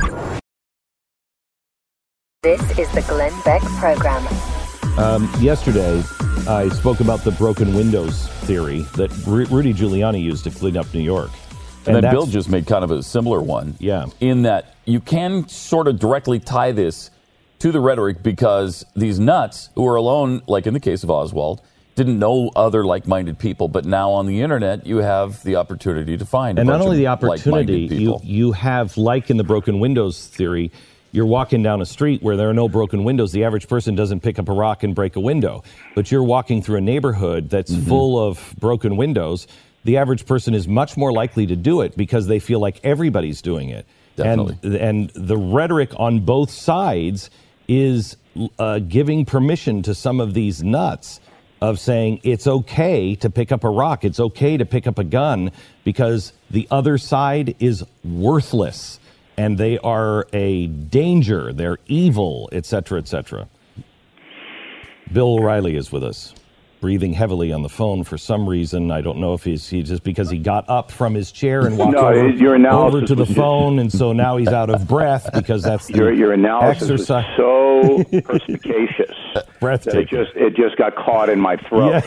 This is the Glenn Beck program. Yesterday, I spoke about the broken windows theory that Rudy Giuliani used to clean up New York. And then Bill just made kind of a similar one. Yeah. In that you can sort of directly tie this to the rhetoric, because these nuts who are alone, like in the case of Oswald, didn't know other like-minded people. But now on the internet, you have the opportunity to find a bunch of like-minded people. And not only the opportunity, you have, like in the broken windows theory, you're walking down a street where there are no broken windows. The average person doesn't pick up a rock and break a window. But you're walking through a neighborhood that's full of broken windows. The average person is much more likely to do it because they feel like everybody's doing it. Definitely. And the rhetoric on both sides is giving permission to some of these nuts of saying it's okay to pick up a rock, it's okay to pick up a gun, because the other side is worthless. And they are a danger, they're evil, etc., etc. Bill O'Reilly is with us, breathing heavily on the phone for some reason. I don't know if he's just because he got up from his chair and walked over to the phone, and so now he's out of breath because that's the your analysis exercise. Was so perspicacious. breathtaking. It just got caught in my throat.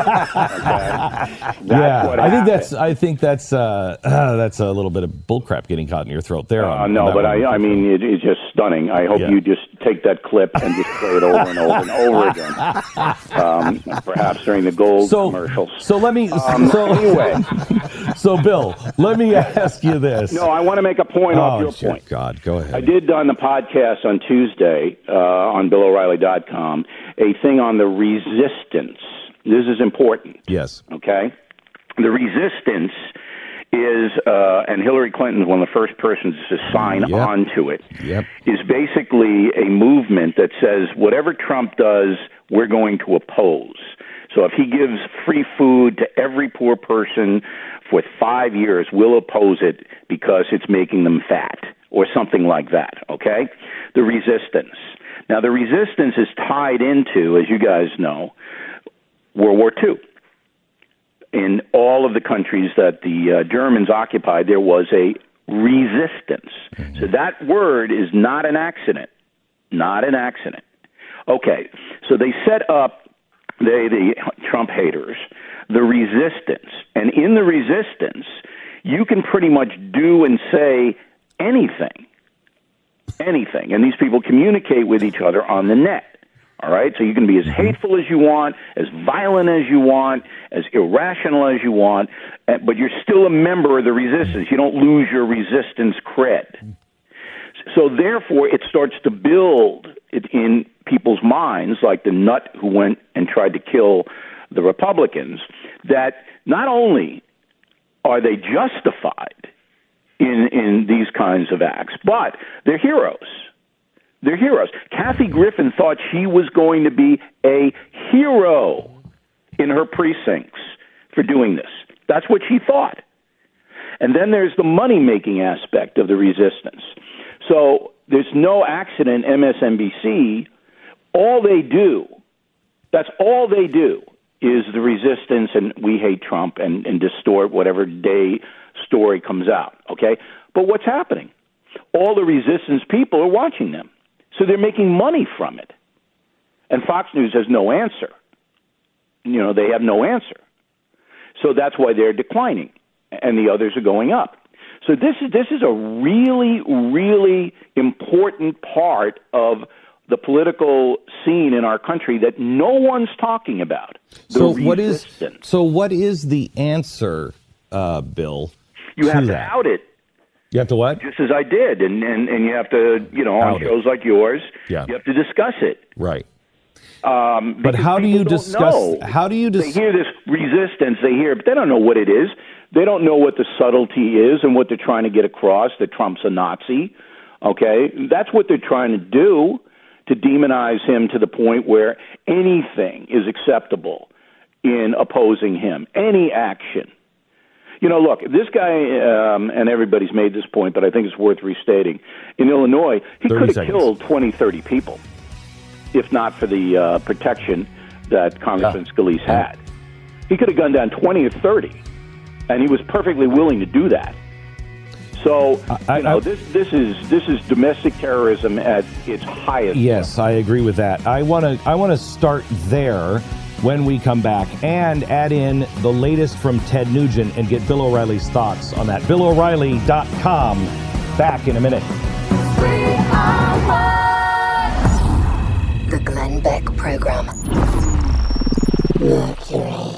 I think that's a little bit of bullcrap getting caught in your throat there. I mean, it's just stunning. I hope you just take that clip and just play it over and over and over again. Perhaps during the gold commercials. So let me. Anyway. So Bill, let me ask you this. No, I want to make a point off your point. God, go ahead. I did on the podcast on Tuesday on BillO'Reilly.com a thing on the resistance. This is important. Yes. Okay? The resistance is, and Hillary Clinton's one of the first persons to sign on to it, is basically a movement that says whatever Trump does, we're going to oppose. So if he gives free food to every poor person for 5 years, we'll oppose it because it's making them fat or something like that, okay? The resistance. Now, the resistance is tied into, as you guys know, World War II. In all of the countries that the Germans occupied, there was a resistance. Mm-hmm. So that word is not an accident. Not an accident. Okay, so they set up, the Trump haters, the resistance. And in the resistance, you can pretty much do and say anything. Anything. And these people communicate with each other on the net. All right? So you can be as hateful as you want, as violent as you want, as irrational as you want, but you're still a member of the resistance. You don't lose your resistance cred. So therefore, it starts to build it in people's minds, like the nut who went and tried to kill the Republicans, that not only are they justified in these kinds of acts, but they're heroes. They're heroes. Kathy Griffin thought she was going to be a hero in her precincts for doing this. That's what she thought. And then there's the money-making aspect of the resistance. So there's no accident MSNBC. All they do, that's all they do, is the resistance and we hate Trump and distort whatever day story comes out, okay? But what's happening? All the resistance people are watching them. So they're making money from it. And Fox News has no answer. You know, they have no answer. So that's why they're declining, and the others are going up. So this is a really, really important part of the political scene in our country that no one's talking about. So what is the answer, Bill? You have to out it. You have to what? Just as I did, and you have to, on shows like yours, you have to discuss it. Right. But how do you discuss? They hear this resistance, but they don't know what it is. They don't know what the subtlety is and what they're trying to get across, that Trump's a Nazi. Okay? That's what they're trying to do, to demonize him to the point where anything is acceptable in opposing him, any action. Look, this guy, and everybody's made this point, but I think it's worth restating. In Illinois, he could have killed 20, 30 people, if not for the protection that Congressman Scalise had. He could have gunned down 20 or 30, and he was perfectly willing to do that. So, this is domestic terrorism at its highest. Yes, I agree with that. I want to start there when we come back and add in the latest from Ted Nugent and get Bill O'Reilly's thoughts on that. BillO'Reilly.com. Back in a minute. The Glenn Beck Program. Mercury.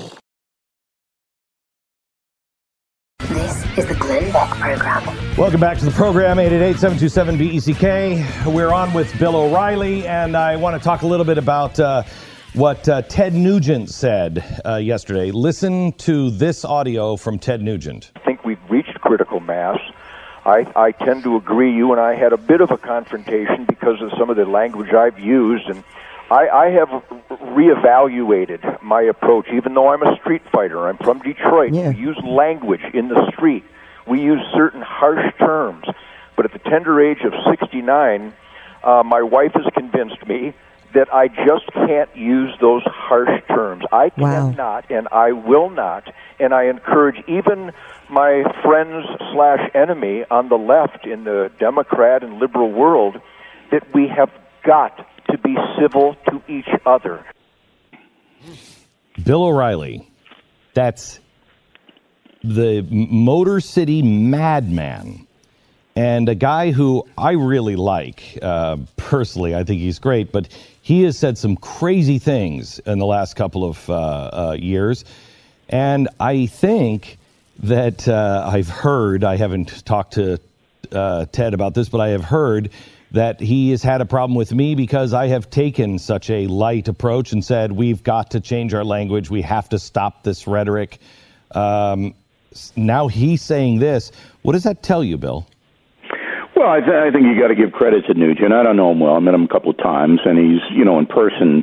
This is the Glenn Beck Program. Welcome back to the program, 888-727-BECK. We're on with Bill O'Reilly, and I want to talk a little bit about what Ted Nugent said yesterday. Listen to this audio from Ted Nugent. I think we've reached critical mass. I tend to agree. You and I had a bit of a confrontation because of some of the language I've used, and I have reevaluated my approach, even though I'm a street fighter. I'm from Detroit. Yeah. We use language in the street. We use certain harsh terms. But at the tender age of 69, my wife has convinced me that I just can't use those harsh terms. I cannot, and I will not, and I encourage even my friends/enemy on the left in the Democrat and liberal world that we have got to be civil to each other. Bill O'Reilly, that's the Motor City madman, and a guy who I really like personally. I think he's great, but he has said some crazy things in the last couple of years, and I think that I've heard, I haven't talked to Ted about this, but I have heard that he has had a problem with me because I have taken such a light approach and said, we've got to change our language. We have to stop this rhetoric. Now he's saying this. What does that tell you, Bill? Well, I think you got to give credit to Nugent. I don't know him well. I met him a couple of times, and he's, in person,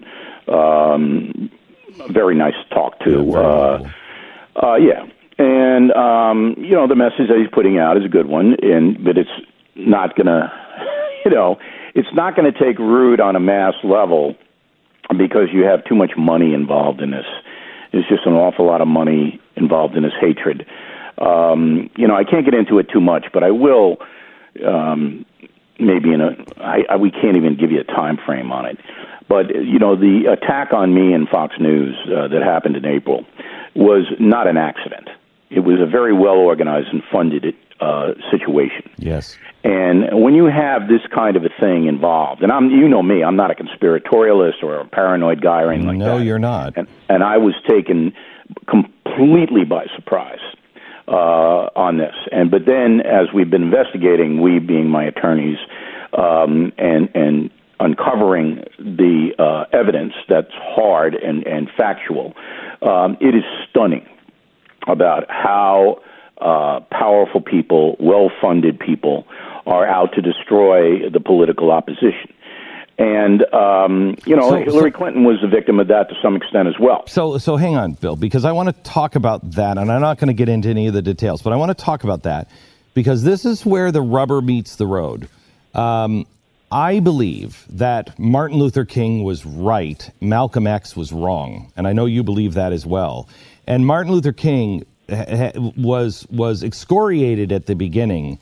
very nice to talk to. Yeah. And, the message that he's putting out is a good one, but it's not going to, it's not going to take root on a mass level because you have too much money involved in this. There's just an awful lot of money involved in this hatred. I can't get into it too much, but I will, maybe we can't even give you a time frame on it. But, the attack on me and Fox News that happened in April was not an accident. It was a very well-organized and funded situation. Yes. And when you have this kind of a thing involved, and you know me, I'm not a conspiratorialist or a paranoid guy or anything like that. No, you're not. And I was taken completely by surprise on this. But then, as we've been investigating, we being my attorneys, and uncovering the evidence that's hard and factual, it is stunning about how powerful people, well-funded people, are out to destroy the political opposition. And, Hillary Clinton was a victim of that to some extent as well. So hang on, Bill, because I want to talk about that, and I'm not going to get into any of the details, but I want to talk about that because this is where the rubber meets the road. I believe that Martin Luther King was right, Malcolm X was wrong, and I know you believe that as well. And Martin Luther King was excoriated at the beginning,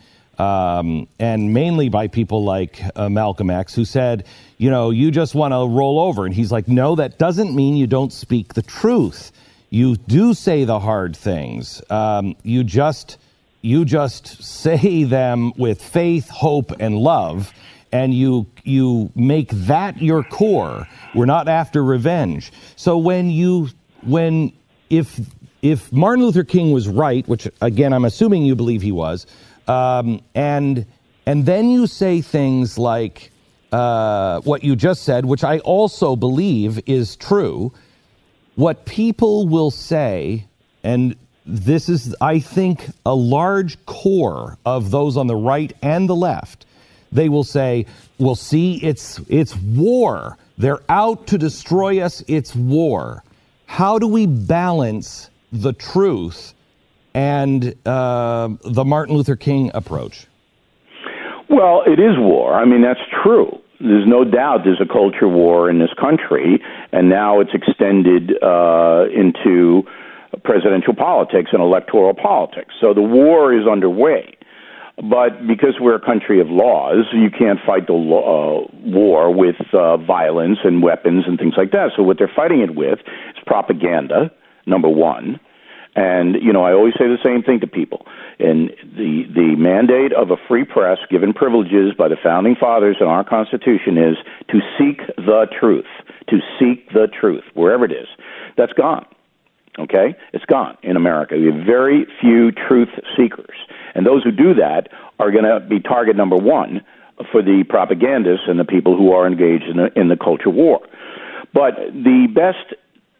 and mainly by people like Malcolm X, who said, you just want to roll over. And he's like, no, that doesn't mean you don't speak the truth. You do say the hard things. You just say them with faith, hope, and love, and you make that your core. We're not after revenge. So if Martin Luther King was right, which again I'm assuming you believe he was, and then you say things like what you just said, which I also believe is true, what people will say, and this is, I think, a large core of those on the right and the left, they will say, well, see, it's war. They're out to destroy us. It's war. How do we balance the truth and the Martin Luther King approach? Well, it is war. I mean, that's true. There's no doubt there's a culture war in this country, and now it's extended into presidential politics and electoral politics. So the war is underway. But because we're a country of laws, you can't fight the war with violence and weapons and things like that. So what they're fighting it with is propaganda, number one. And, I always say the same thing to people. And the mandate of a free press, given privileges by the Founding Fathers in our Constitution, is to seek the truth, wherever it is. That's gone. Okay? It's gone in America. We have very few truth seekers. And those who do that are going to be target number one for the propagandists and the people who are engaged in the culture war. But the best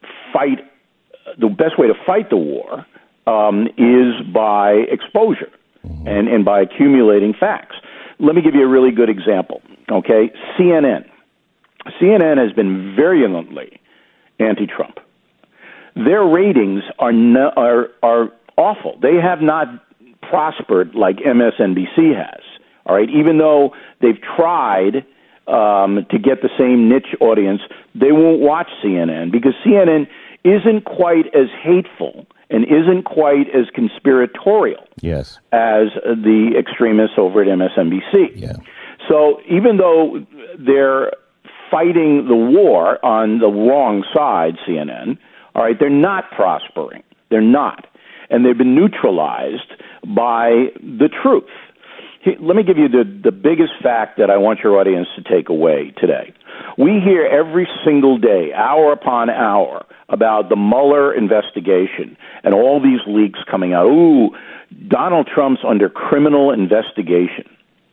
way to fight the war is by exposure and by accumulating facts. Let me give you a really good example. Okay? CNN has been virulently anti-Trump. Their ratings are awful. They have not prospered like MSNBC has. All right, even though they've tried to get the same niche audience, they won't watch CNN because CNN isn't quite as hateful and isn't quite as conspiratorial as the extremists over at MSNBC. Yeah. So even though their fighting the war on the wrong side, CNN, all right, they're not prospering. They're not. And they've been neutralized by the truth. Let me give you the biggest fact that I want your audience to take away today. We hear every single day, hour upon hour, about the Mueller investigation and all these leaks coming out. Ooh, Donald Trump's under criminal investigation.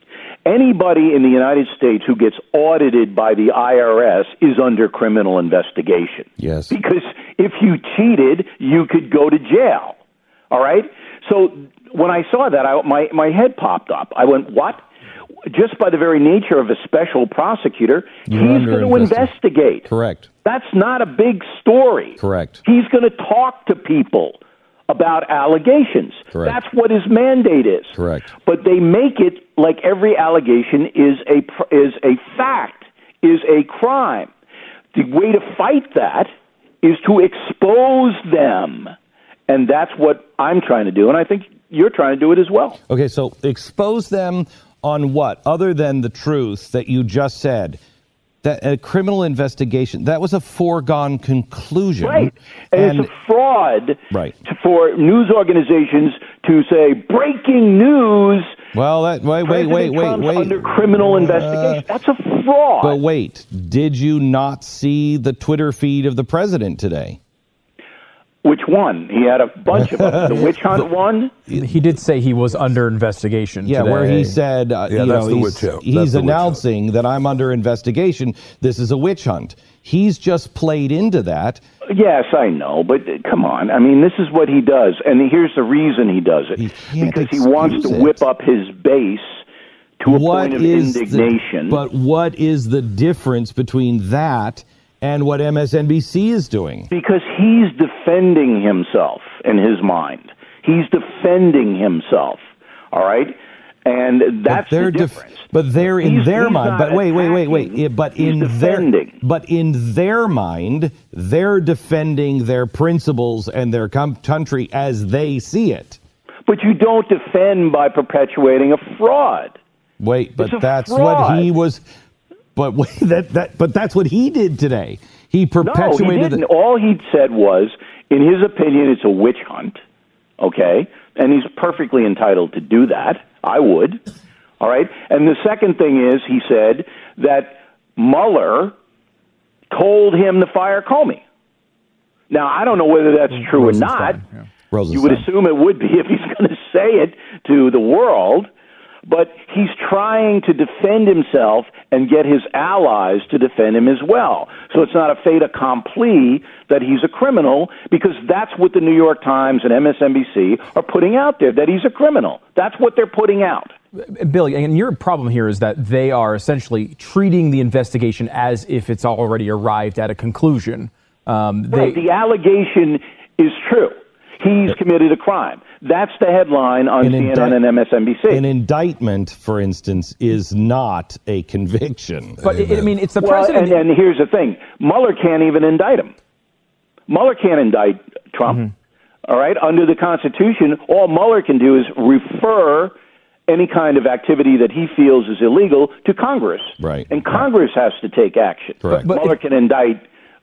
Anybody in the United States who gets audited by the IRS is under criminal investigation. Yes. Because if you cheated, you could go to jail. All right? So when I saw that, my head popped up. I went, what? Just by the very nature of a special prosecutor, he's going to investigate. Correct. That's not a big story. Correct. He's going to talk to people about allegations. Correct. That's what his mandate is. Correct. But they make it like every allegation is a fact, is a crime. The way to fight that is to expose them. And that's what I'm trying to do, and I think you're trying to do it as well. Okay, so expose them on what, other than the truth that you just said? That a criminal investigation, that was a foregone conclusion. Right. And it's a fraud for news organizations to say, breaking news. Well, wait. Under criminal investigation. That's a fraud. But wait, did you not see the Twitter feed of the president today? Which one? He had a bunch of them. The witch hunt one? He did say he was under investigation today. Where he said, he's announcing that I'm under investigation. This is a witch hunt. He's just played into that. Yes, I know, but come on. I mean, this is what he does, and here's the reason he does it. Because he wants to whip up his base to a point of indignation. But what is the difference between that and what MSNBC is doing? Because he's defending himself in his mind. He's defending himself, all right? And that's the difference. But they're in their mind. But wait. But in their mind, they're defending their principles and their country as they see it. But you don't defend by perpetuating a fraud. Wait, but that's what he was... But wait, but that's what he did today. He perpetuated. No, he didn't. All he said was, in his opinion, it's a witch hunt. Okay, and he's perfectly entitled to do that. I would. All right. And the second thing is, he said that Mueller told him to fire Comey. Now, I don't know whether that's true or not. Yeah. You would assume it would be if he's going to say it to the world. But he's trying to defend himself and get his allies to defend him as well. So it's not a fait accompli that he's a criminal, because that's what the New York Times and MSNBC are putting out there, that he's a criminal. That's what they're putting out. Billy, and your problem here is that they are essentially treating the investigation as if it's already arrived at a conclusion. Right, the allegation is true. He's committed a crime. That's the headline on CNN and MSNBC. An indictment, for instance, is not a conviction. But, it's the president... And here's the thing. Mueller can't even indict him. Mueller can't indict Trump. Mm-hmm. All right? Under the Constitution, all Mueller can do is refer any kind of activity that he feels is illegal to Congress. Right. And Congress has to take action. Correct. But Mueller can indict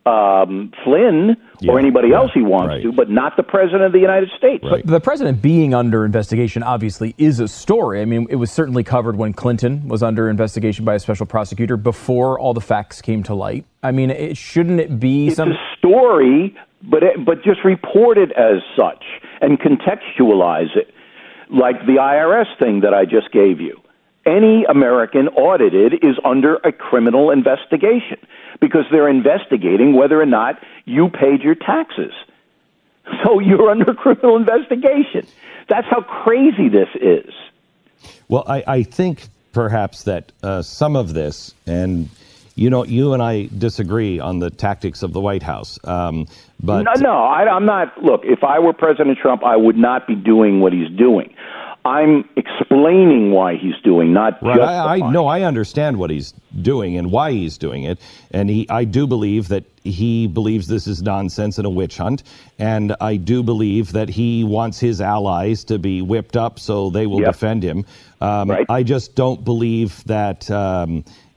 Flynn or anybody else he wants to, but not the president of the United States. But the president being under investigation obviously is a story. I mean, it was certainly covered when Clinton was under investigation by a special prosecutor before all the facts came to light. I mean, shouldn't it be it's a story, but just report it as such and contextualize it, like the IRS thing that I just gave you. Any American audited is under a criminal investigation, because they're investigating whether or not you paid your taxes. So you're under criminal investigation. That's how crazy this is. Well, I think perhaps that some of this, and you and I disagree on the tactics of the White House. But I'm not. Look, if I were President Trump, I would not be doing what he's doing. I'm explaining why he's doing, not just. I understand what he's doing and why he's doing it, and I do believe that he believes this is nonsense and a witch hunt, and I do believe that he wants his allies to be whipped up so they will defend him. I just don't believe that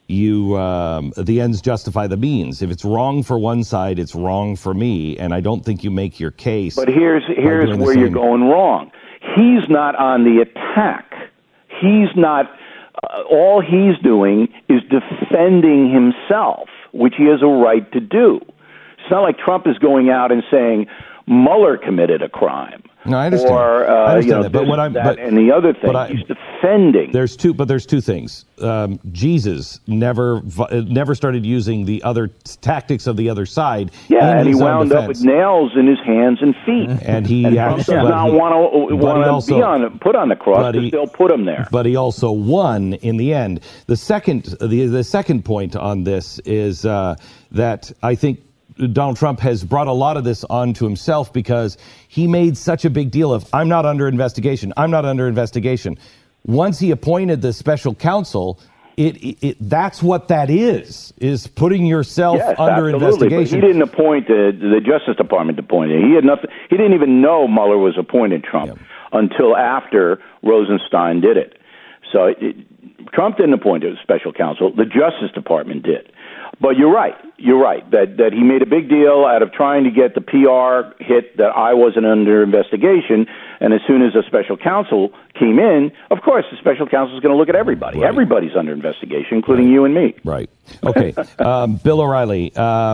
the ends justify the means. If it's wrong for one side, it's wrong for me, and I don't think you make your case. But here's where you're going wrong. He's not on the attack. He's not. All he's doing is defending himself, which he has a right to do. It's not like Trump is going out and saying Mueller committed a crime. No, I understand. Or I understand that. And the other thing, he's defending. There's two things. Jesus never started using the other tactics of the other side. Yeah, and he wound up with nails in his hands and feet. And he Trump does not want to be put on the cross, but still put him there. But he also won in the end. The second point on this is that I think Donald Trump has brought a lot of this onto himself because he made such a big deal of, I'm not under investigation. I'm not under investigation. Once he appointed the special counsel, that's what that is putting yourself under investigation. But he didn't appoint the Justice Department appointed. He had nothing. He didn't even know Mueller was appointed Trump until after Rosenstein did it. So Trump didn't appoint a special counsel. The Justice Department did. But you're right. That he made a big deal out of trying to get the PR hit that I wasn't under investigation. And as soon as a special counsel came in, of course, the special counsel is going to look at everybody. Right. Everybody's under investigation, including you and me. Right. Okay. Bill O'Reilly,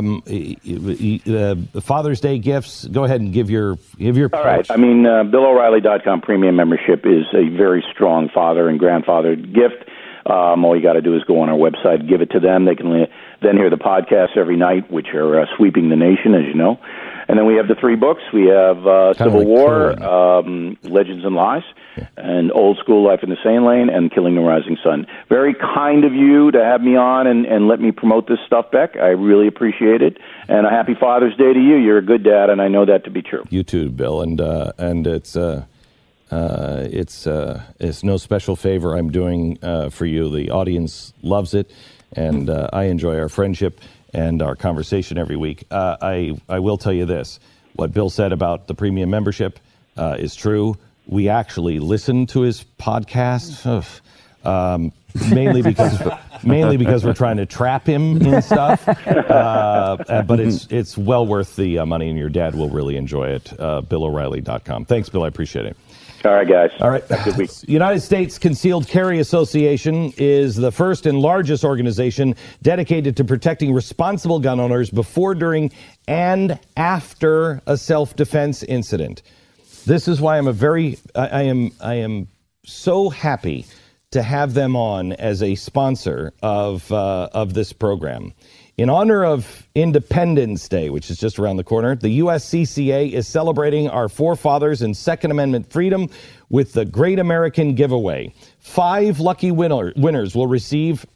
Father's Day gifts. Go ahead and give your. All right. I mean, BillO'Reilly.com premium membership is a very strong father and grandfather gift. All you got to do is go on our website, give it to them. They can then hear the podcasts every night, which are sweeping the nation, as you know. And then we have the 3 books. We have Civil War, Legends and Lies, and Old School Life in the Sane Lane, and Killing the Rising Sun. Very kind of you to have me on and let me promote this stuff, Beck. I really appreciate it. And a happy Father's Day to you. You're a good dad, and I know that to be true. You too, Bill. And it's no special favor I'm doing for you. The audience loves it, and I enjoy our friendship and our conversation every week. I will tell you this. What Bill said about the premium membership is true. We actually listen to his podcast, mainly because we're trying to trap him in stuff. But it's well worth the money, and your dad will really enjoy it. BillO'Reilly.com. Thanks, Bill. I appreciate it. All right, guys. All right. Have a good week. United States Concealed Carry Association is the first and largest organization dedicated to protecting responsible gun owners before, during, and after a self-defense incident. This is why I am so happy to have them on as a sponsor of this program. In honor of Independence Day, which is just around the corner, the USCCA is celebrating our forefathers and Second Amendment freedom with the Great American Giveaway. 5 lucky winners will receive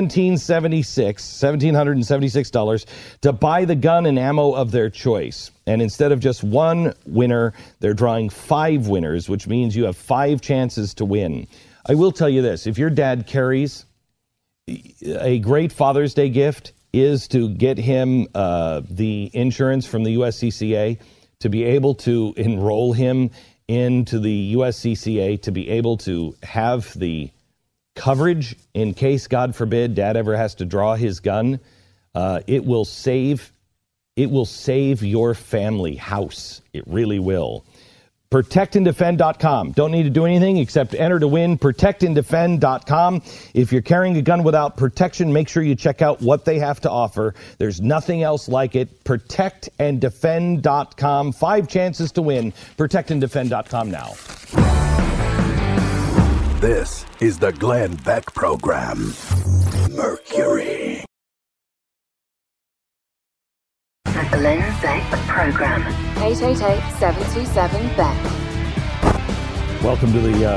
$1,776 to buy the gun and ammo of their choice. And instead of just 1 winner, they're drawing 5 winners, which means you have 5 chances to win. I will tell you this. If your dad carries, a great Father's Day gift is to get him the insurance from the USCCA, to be able to enroll him into the USCCA, to be able to have the coverage in case, God forbid, Dad ever has to draw his gun. It will save your family house. It really will. ProtectAndDefend.com. Don't need to do anything except enter to win. ProtectAndDefend.com. If you're carrying a gun without protection, make sure you check out what they have to offer. There's nothing else like it. ProtectAndDefend.com. 5 chances to win. ProtectAndDefend.com now. This is the Glenn Beck Program. Mercury. The Glenn Beck Program. 888-727-BECK. Welcome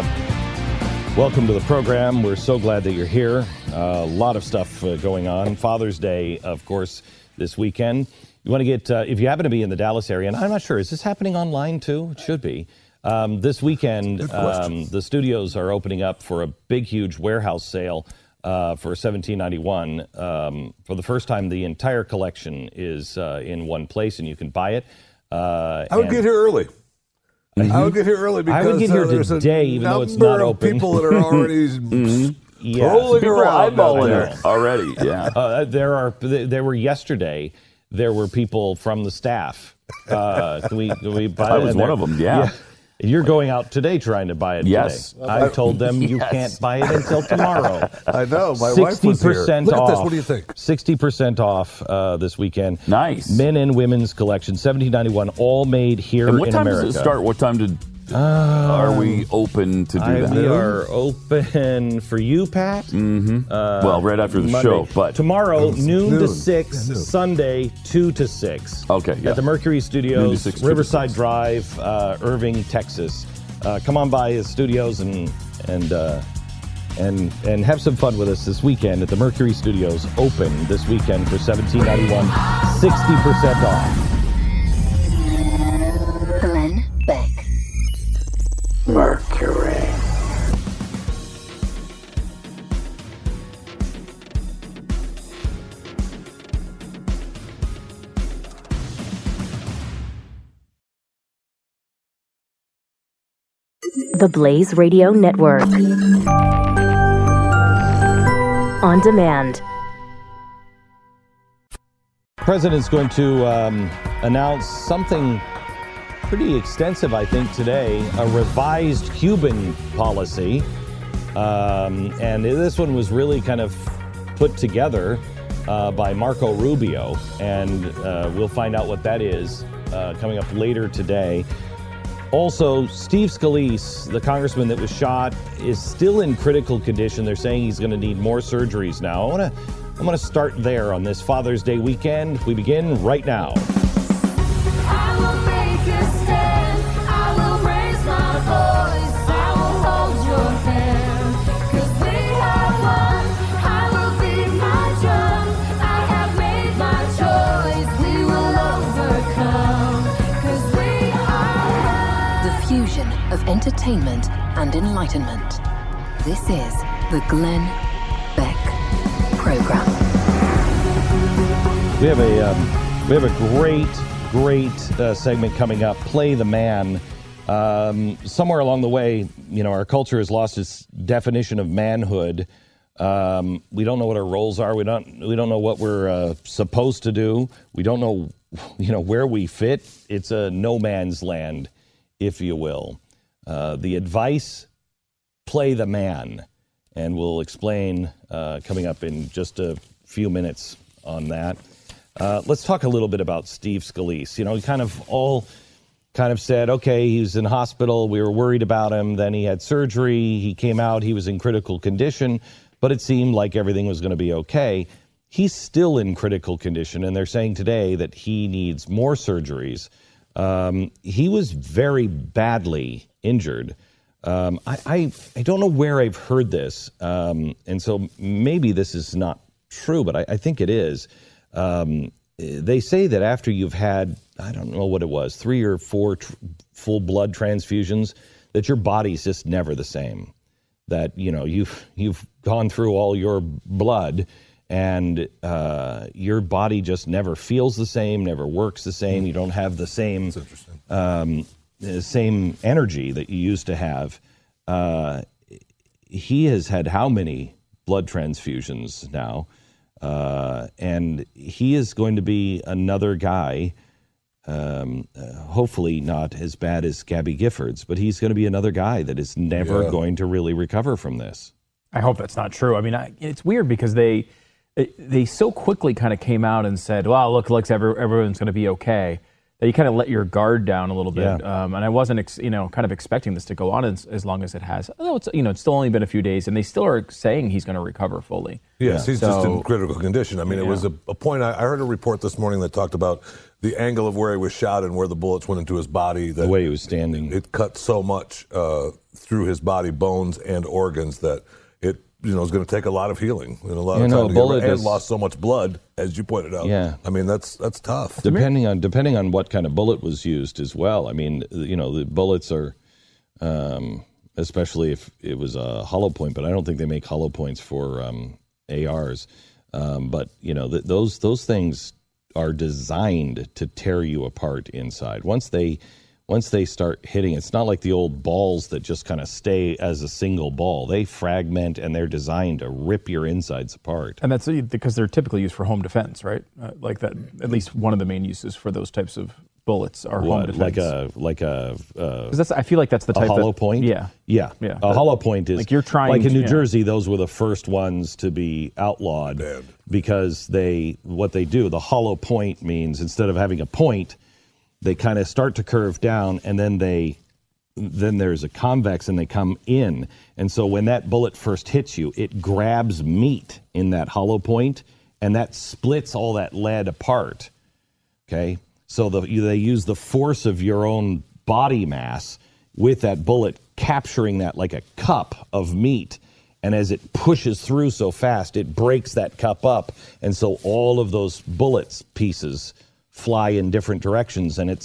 to the program. We're so glad that you're here. A lot of stuff going on. Father's Day, of course, this weekend. You want to get, if you happen to be in the Dallas area, and I'm not sure, is this happening online too? It should be. This weekend, the studios are opening up for a big, huge warehouse sale for $17.91. For the first time, the entire collection is in one place, and you can buy it. I would get here early. Mm-hmm. I would get here early because I would get here today, even though it's not open. People that are already Yes. People eyeballing it already. Yeah. There were yesterday. There were people from the staff. Can we buy I was one of them. Yeah. You're going out today trying to buy it. Yes. Today. I told them you can't buy it until tomorrow. I know. My wife was here. 60% Look off. at this. What do you think? 60% off this weekend. Nice. Men and women's collection, $17.91, all made here in America. And what time does it start? What time are we open to do that? We are open for you, Pat. Mm-hmm. Well, right after the Monday. show, but tomorrow noon to 6, Sunday 2 to 6. Okay, yeah. At the Mercury Studios, 6, Riverside Drive, Irving, Texas. Come on by his studios and have some fun with us this weekend at the Mercury Studios. Open this weekend for $17.91, 60% off. Glenn Beck. Mercury. The Blaze Radio Network. On demand. The president's going to announce something pretty extensive, I think, today, a revised Cuban policy. And this one was really kind of put together by Marco Rubio. And we'll find out what that is coming up later today. Also, Steve Scalise, the congressman that was shot, is still in critical condition. They're saying he's going to need more surgeries now. I want to start there on this Father's Day weekend. We begin right now. Of entertainment and enlightenment. This is the Glenn Beck Program. We have a great segment coming up. Play the Man. Somewhere along the way, our culture has lost its definition of manhood. We don't know what our roles are. We don't know what we're supposed to do. We don't know, where we fit. It's a no man's land, if you will. The advice, play the man. And we'll explain coming up in just a few minutes on that. Let's talk a little bit about Steve Scalise. We kind of said, okay, he's in hospital. We were worried about him. Then he had surgery. He came out. He was in critical condition, but it seemed like everything was going to be okay. He's still in critical condition, and they're saying today that he needs more surgeries. He was very badly injured. I don't know where I've heard this, and so maybe this is not true, but I think it is. They say that after you've had, I don't know what it was, 3 or 4 full blood transfusions, that your body's just never the same. That you've gone through all your blood, and your body just never feels the same, never works the same. You don't have the same same energy that you used to have. He has had how many blood transfusions now? And he is going to be another guy, hopefully not as bad as Gabby Giffords, but he's going to be another guy that is never going to really recover from this. I hope that's not true. I mean, it's weird because they so quickly kind of came out and said, well, looks everyone's going to be okay, that you kind of let your guard down a little bit. Yeah. And I wasn't, kind of expecting this to go on as long as it has. Although it's still only been a few days, and they still are saying he's going to recover fully. Yes, he's just in critical condition. I mean, it was a point. I heard a report this morning that talked about the angle of where he was shot and where the bullets went into his body. The way he was standing. It cut so much through his body, bones and organs, that it is going to take a lot of healing and a lot of time to get and lost so much blood, as you pointed out. Yeah, I mean that's tough. Depending on what kind of bullet was used as well. I mean, the bullets are, especially if it was a hollow point, but I don't think they make hollow points for ARs. But those things are designed to tear you apart inside. Once they once they start hitting, it's not like the old balls that just kind of stay as a single ball. They fragment, and they're designed to rip your insides apart. And that's because they're typically used for home defense, right? Like that, at least one of the main uses for those types of bullets are home defense. Because I feel like that's the type a hollow point. Yeah. A hollow point is like you're trying. Like in New Jersey, those were the first ones to be outlawed because what they do. The hollow point means instead of having a point, they kind of start to curve down, and then there's a convex, and they come in. And so when that bullet first hits you, it grabs meat in that hollow point, and that splits all that lead apart. Okay, so they use the force of your own body mass with that bullet capturing that like a cup of meat. And as it pushes through so fast, it breaks that cup up, and so all of those bullets pieces fly in different directions, and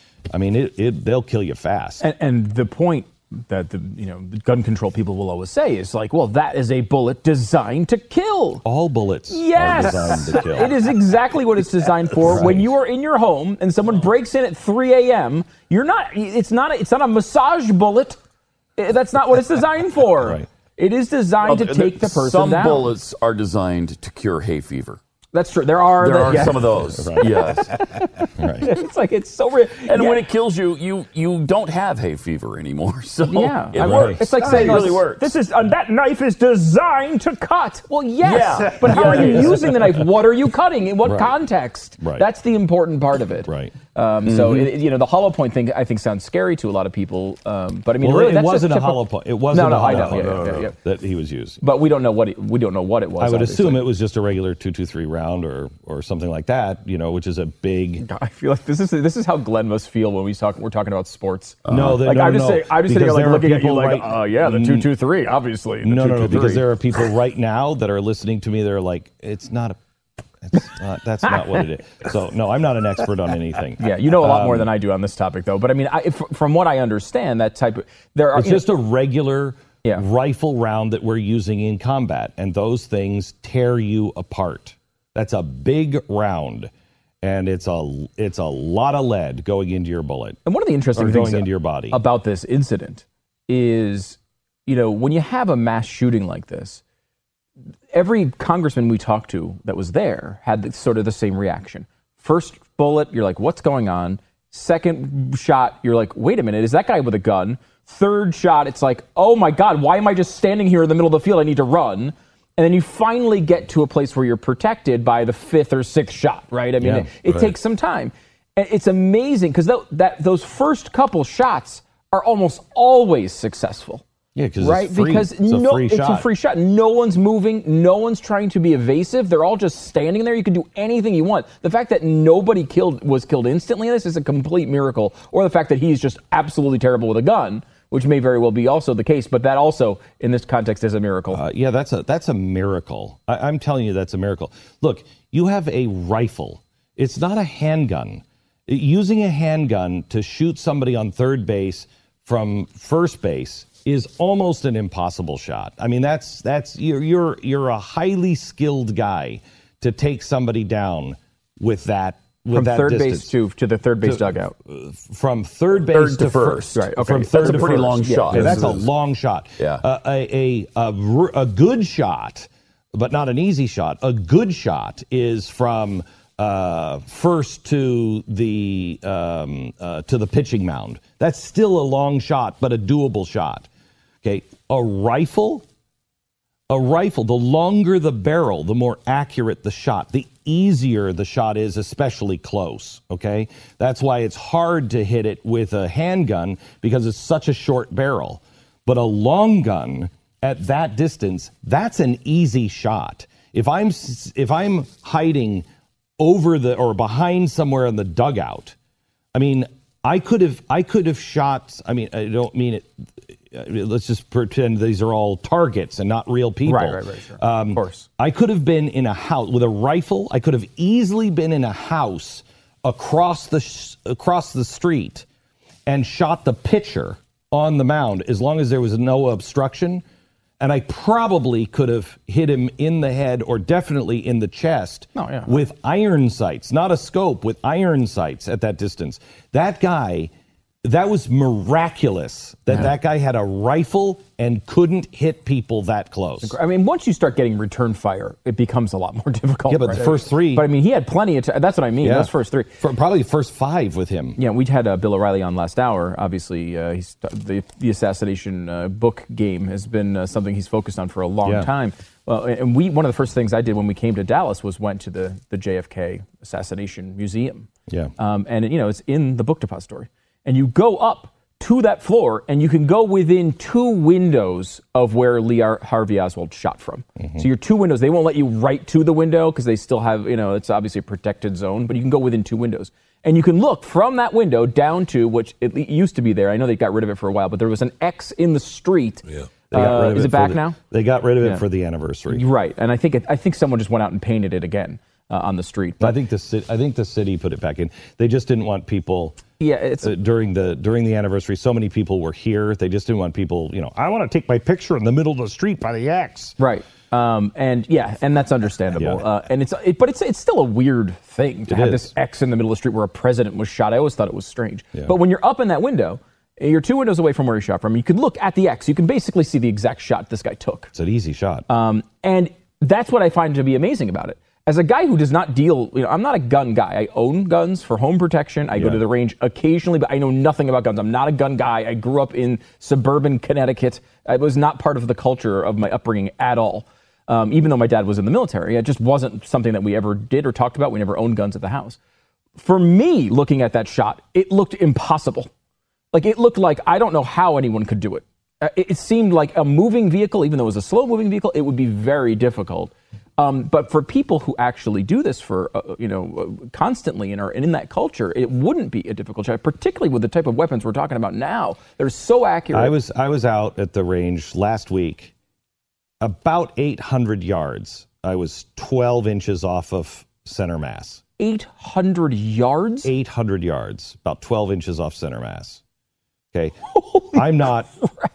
they'll kill you fast. And the point that the gun control people will always say is like, well, that is a bullet designed to kill. All bullets are designed to kill. It is exactly what it's designed for. Right. When you are in your home and someone breaks in at 3 a.m., it's not a massage bullet. That's not what it's designed for. Right. It is designed to take the person down. Some bullets are designed to cure hay fever. That's true. There are some of those. Right. Yes. Right. It's like it's so real. And when it kills you, you don't have hay fever anymore. So it works. It's like saying it really works. This is that knife is designed to cut. Well, yes, but how are you using the knife? What are you cutting? In what context? Right. That's the important part of it. Right. So the hollow point thing I think sounds scary to a lot of people. But I mean, well, really, it wasn't a hollow point. It wasn't a hollow point that he was using. But we don't know what it was. I would assume it was just a regular .223 round or something like that. Which is a big. I feel like this is how Glenn must feel when we're talking about sports. I'm just sitting here like looking at you like, the .223, obviously. No, because there are people right now that are listening to me. They're like, that's not what it is. So, no, I'm not an expert on anything. Yeah, you know a lot more than I do on this topic, though. But I mean, from what I understand, that type of it's just a regular rifle round that we're using in combat, and those things tear you apart. That's a big round, and it's a lot of lead going into your bullet. And one of the interesting things into your body about this incident is, when you have a mass shooting like this, every congressman we talked to that was there had sort of the same reaction. First bullet, you're like, what's going on? Second shot, you're like, wait a minute, is that guy with a gun? Third shot, it's like, oh my God, why am I just standing here in the middle of the field? I need to run. And then you finally get to a place where you're protected by the fifth or sixth shot, right? I mean, it takes some time. And it's amazing because those first couple shots are almost always successful. Yeah, right? Because it's a free shot. No one's moving. No one's trying to be evasive. They're all just standing there. You can do anything you want. The fact that nobody was killed instantly in this is a complete miracle. Or the fact that he's just absolutely terrible with a gun, which may very well be also the case. But that also, in this context, is a miracle. That's a miracle. I'm telling you, that's a miracle. Look, you have a rifle. It's not a handgun. Using a handgun to shoot somebody on third base from first base is almost an impossible shot. I mean, you're a highly skilled guy to take somebody down with that. From third base to the third base dugout. From third base to first. Right. Okay. From third that's a pretty long shot. Yeah, that's a long shot. Yeah. A good shot, but not an easy shot. A good shot is from first to the pitching mound. That's still a long shot, but a doable shot. Okay, a rifle, the longer the barrel, the more accurate the shot, the easier the shot is, especially close, okay? That's why it's hard to hit it with a handgun because it's such a short barrel. But a long gun at that distance, that's an easy shot. If I'm hiding over or behind somewhere in the dugout, I mean, I could have shot, I mean, I don't mean it, let's just pretend these are all targets and not real people. Right, sure. Of course. I could have been in a house with a rifle. I could have easily been in a house across the street and shot the pitcher on the mound as long as there was no obstruction. And I probably could have hit him in the head or definitely in the chest with iron sights, not a scope, with iron sights at that distance. That guy, That was miraculous that guy had a rifle and couldn't hit people that close. I mean, once you start getting return fire, it becomes a lot more difficult. Yeah, but the first three. But I mean, he had plenty of that's what I mean. Those first three. Probably the first five with him. Yeah, we had Bill O'Reilly on last hour. Obviously, the assassination book game has been something he's focused on for a long time. Well, and one of the first things I did when we came to Dallas was went to the JFK Assassination Museum. Yeah. And it's in the book depository. And you go up to that floor, and you can go within 2 windows of where Lee Harvey Oswald shot from. Mm-hmm. So your 2 windows, they won't let you right to the window because they still have, it's obviously a protected zone, but you can go within 2 windows. And you can look from that window down to, which it used to be there. I know they got rid of it for a while, but there was an X in the street. Yeah. Is it back now? They got rid of it for the anniversary. Right. And I think someone just went out and painted it again on the street. But I think the city put it back in. They just didn't want people. Yeah, it's during the anniversary. So many people were here. They just didn't want people. I want to take my picture in the middle of the street by the X. Right. And that's understandable. Yeah. But it's still a weird thing to have this X in the middle of the street where a president was shot. I always thought it was strange. Yeah. But when you're up in that window, you're 2 windows away from where he shot from. You can look at the X. You can basically see the exact shot this guy took. It's an easy shot. And that's what I find to be amazing about it. As a guy who does not deal, I'm not a gun guy. I own guns for home protection. I go to the range occasionally, but I know nothing about guns. I'm not a gun guy. I grew up in suburban Connecticut. It was not part of the culture of my upbringing at all. Even though my dad was in the military, it just wasn't something that we ever did or talked about. We never owned guns at the house. For me, looking at that shot, it looked impossible. It looked like I don't know how anyone could do it. It seemed like a moving vehicle, even though it was a slow-moving vehicle, it would be very difficult. But for people who actually do this for, constantly and are in that culture, it wouldn't be a difficult shot, particularly with the type of weapons we're talking about now. They're so accurate. I was out at the range last week, about 800 yards. I was 12 inches off of center mass. 800 yards? 800 yards, about 12 inches off center mass. Okay. I'm not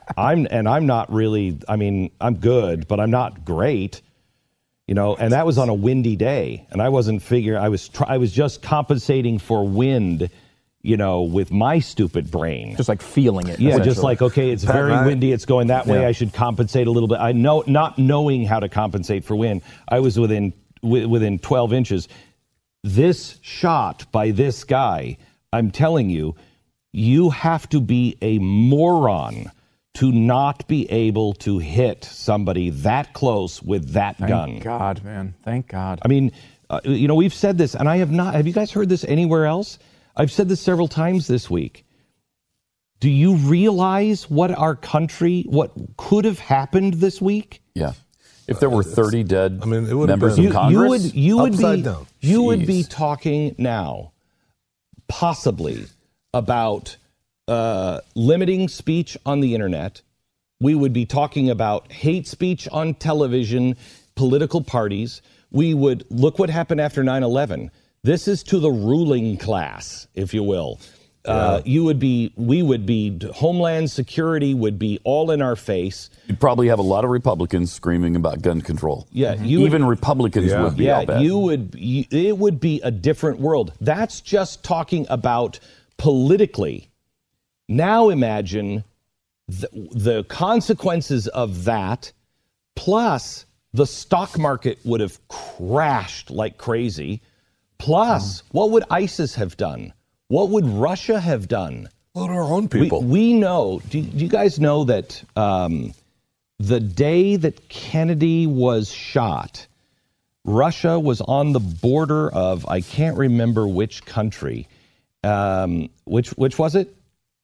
really, I'm good, but I'm not great. And that was on a windy day, and I wasn't figuring. I was just compensating for wind, with my stupid brain. Just like feeling it. Yeah, just like, okay, it's very windy. It's going that way. I should compensate a little bit. I know, not knowing how to compensate for wind, I was within 12 inches. This shot by this guy, I'm telling you, you have to be a moron to not be able to hit somebody that close with that gun. Thank God, man. Thank God. I mean, we've said this, and I have not. Have you guys heard this anywhere else? I've said this several times this week. Do you realize what could have happened this week? Yeah. If there were 30 dead members of Congress, you would be talking now, possibly, about limiting speech on the internet. We would be talking about hate speech on television, political parties. We would look what happened after 9/11. This is to the ruling class, if you will. We would be, Homeland Security would be all in our face. You'd probably have a lot of Republicans screaming about gun control. Yeah, even Republicans would be. Yeah, it would be a different world. That's just talking about politically. Now imagine the consequences of that, plus the stock market would have crashed like crazy. Plus, what would ISIS have done? What would Russia have done? Well, our own people. We know. Do you guys know that the day that Kennedy was shot, Russia was on the border of, I can't remember which country. Which was it?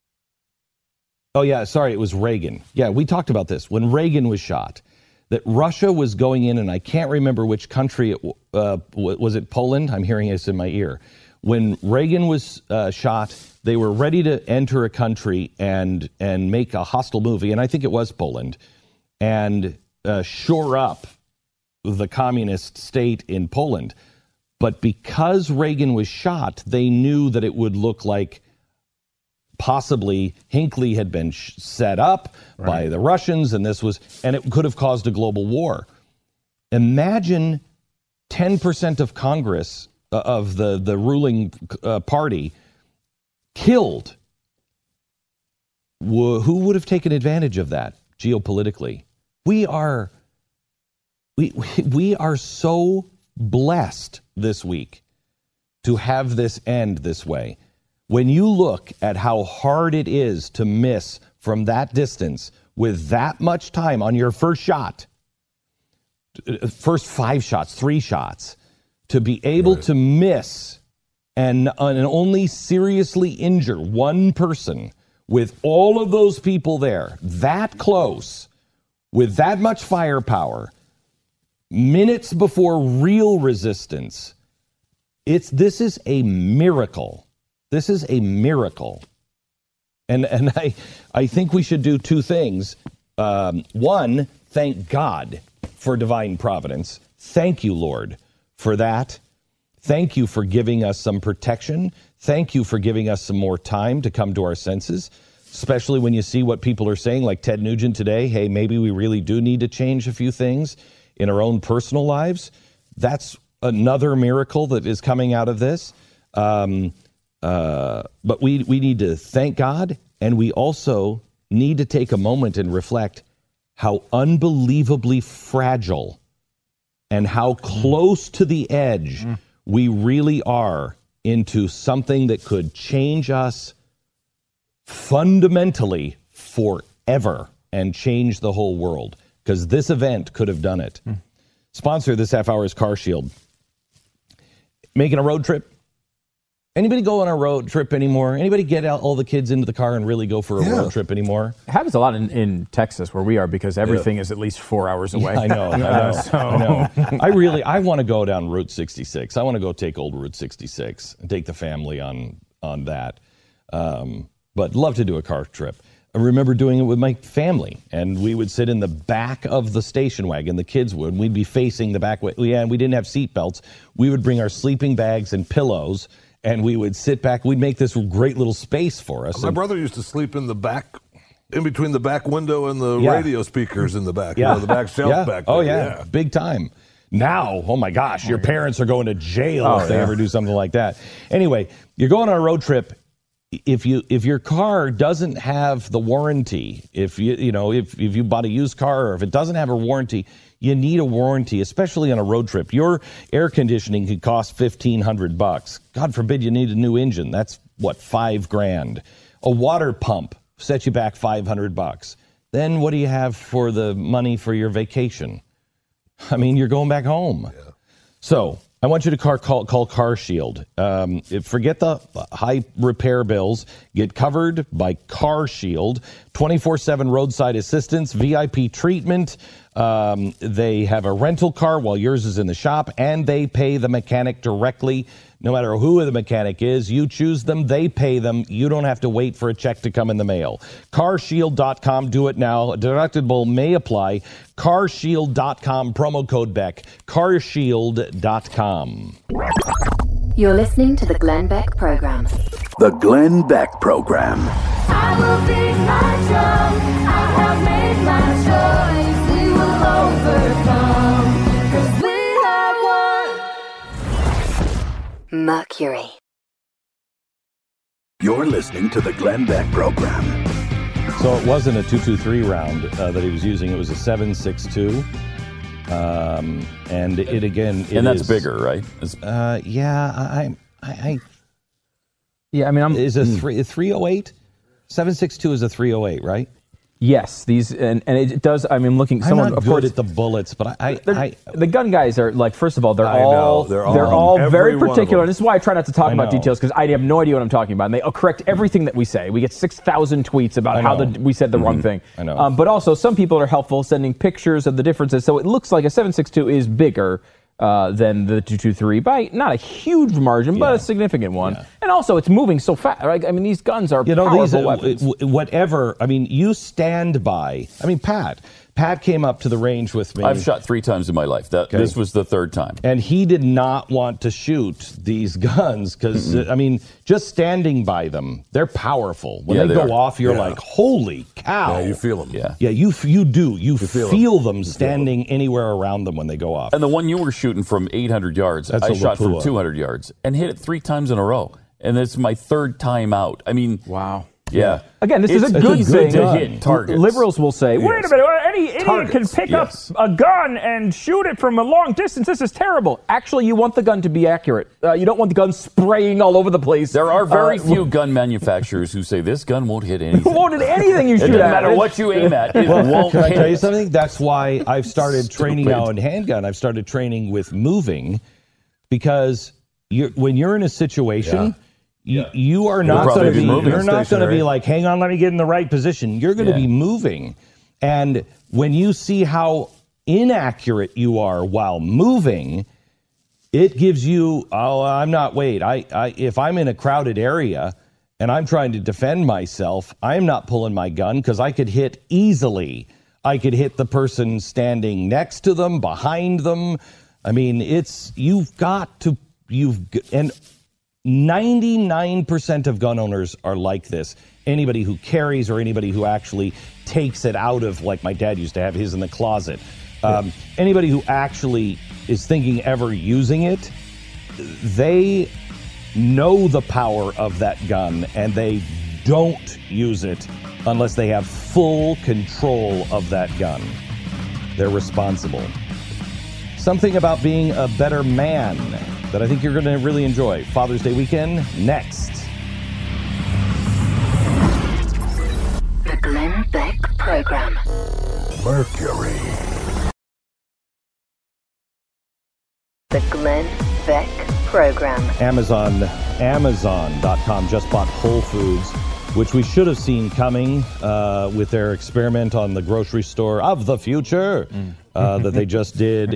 Oh, yeah, sorry, it was Reagan. Yeah, we talked about this. When Reagan was shot, that Russia was going in, and I can't remember which country it was. It Poland? I'm hearing this in my ear. When Reagan was shot, they were ready to enter a country and make a hostile movie, and I think it was Poland, and shore up the communist state in Poland. But because Reagan was shot, they knew that it would look like possibly Hinckley had been set up by the Russians, and it could have caused a global war. Imagine 10% of Congress, of the ruling party, killed who would have taken advantage of that geopolitically? We are so blessed this week to have this end this way. When you look at how hard it is to miss from that distance with that much time on your first shot, first 5 shots, 3 shots, to be able to miss and only seriously injure one person with all of those people there, that close, with that much firepower, minutes before real resistance, this is a miracle. This is a miracle. And I think we should do 2 things. One, thank God for divine providence. Thank you, Lord, for that. Thank you for giving us some protection. Thank you for giving us some more time to come to our senses, especially when you see what people are saying, like Ted Nugent today. Hey, maybe we really do need to change a few things in our own personal lives. That's another miracle that is coming out of this. But we need to thank God, and we also need to take a moment and reflect how unbelievably fragile and how close to the edge we really are into something that could change us fundamentally forever and change the whole world, because this event could have done it. Sponsor this half hour is CarShield. Making a road trip? Anybody go on a road trip anymore? Anybody get out all the kids into the car and really go for a road trip anymore? It happens a lot in Texas where we are, because everything is at least 4 hours away. I know. I want to go down Route 66. I want to go take old Route 66 and take the family on that. But love to do a car trip. I remember doing it with my family, and we would sit in the back of the station wagon, the kids would, and we'd be facing the back way. Yeah, and we didn't have seat belts. We would bring our sleeping bags and pillows, and we would sit back. We'd make this great little space for us. My brother used to sleep in the back, in between the back window and the radio speakers in the back, the back shelf back there. Oh, yeah, big time. Now, oh my gosh, your parents are going to jail if they ever do something like that. Anyway, you're going on a road trip. If your car doesn't have the warranty, if you bought a used car, or if it doesn't have a warranty, you need a warranty, especially on a road trip. Your air conditioning could cost $1,500. God forbid you need a new engine. That's what, $5,000. A water pump sets you back $500. Then what do you have for the money for your vacation? I mean, you're going back home. Yeah. So I want you to call CarShield. Forget the high repair bills. Get covered by CarShield. 24/7 roadside assistance, VIP treatment. They have a rental car while yours is in the shop, and they pay the mechanic directly. No matter who the mechanic is, you choose them, they pay them. You don't have to wait for a check to come in the mail. CarShield.com. Do it now. A deductible may apply. CarShield.com. Promo code Beck. CarShield.com. You're listening to the Glenn Beck Program. The Glenn Beck Program. I will beat my drum. I have made my choice. We will overcome. 'Cause we have won. Mercury. You're listening to the Glenn Beck Program. So it wasn't a 223 round that he was using. It was a 7.62. And it again, and that's bigger, right? Is a 308? 7.62 is a 308, right? Yes, these and it does. I mean, looking. I'm not good at the bullets, but the gun guys are like. First of all, they're all very particular. And this is why I try not to talk about details, because I have no idea what I'm talking about. And they correct everything that we say. We get 6,000 tweets about how we said the wrong thing. I know. But also, some people are helpful, sending pictures of the differences. So it looks like a 7.62 is bigger than the 223 by not a huge margin, but a significant one. Yeah. And also, it's moving so fast. Right? I mean, these guns are powerful weapons. Whatever. I mean, you stand by. I mean, Pat came up to the range with me. I've shot 3 times in my life. This was the 3rd time. And he did not want to shoot these guns because, I mean, just standing by them, they're powerful. When they go off, you're like, holy cow. Yeah, you feel them. Yeah, you do. You feel them standing anywhere around them when they go off. And the one you were shooting from 800 yards, I shot from 200 yards and hit it 3 times in a row. And it's my 3rd time out. I mean, wow. Yeah. Again, this is a good thing. To hit targets. Liberals will say, wait a minute, any idiot can pick up a gun and shoot it from a long distance. This is terrible. Actually, you want the gun to be accurate. You don't want the gun spraying all over the place. There are very few gun manufacturers who say this gun won't hit anything. It won't hit anything you shoot at. It doesn't matter what you aim at. It won't can hit. I tell you something? That's why I've started training now in handgun. I've started training with moving because when you're in a situation... You are not going to be. You're not going to be like, hang on, let me get in the right position. You're going to be moving, and when you see how inaccurate you are while moving, it gives you. Oh, I'm not. Wait, if I'm in a crowded area and I'm trying to defend myself, I'm not pulling my gun because I could hit easily. I could hit the person standing next to them, behind them. I mean, you've got to. 99% of gun owners are like this. Anybody who carries or anybody who actually takes it out of, like my dad used to have his in the closet. Anybody who actually is thinking ever using it, they know the power of that gun and they don't use it unless they have full control of that gun. They're responsible. Something about being a better man that I think you're going to really enjoy. Father's Day weekend, next. The Glenn Beck Program. Mercury. The Glenn Beck Program. Amazon.com just bought Whole Foods, which we should have seen coming with their experiment on the grocery store of the future that they just did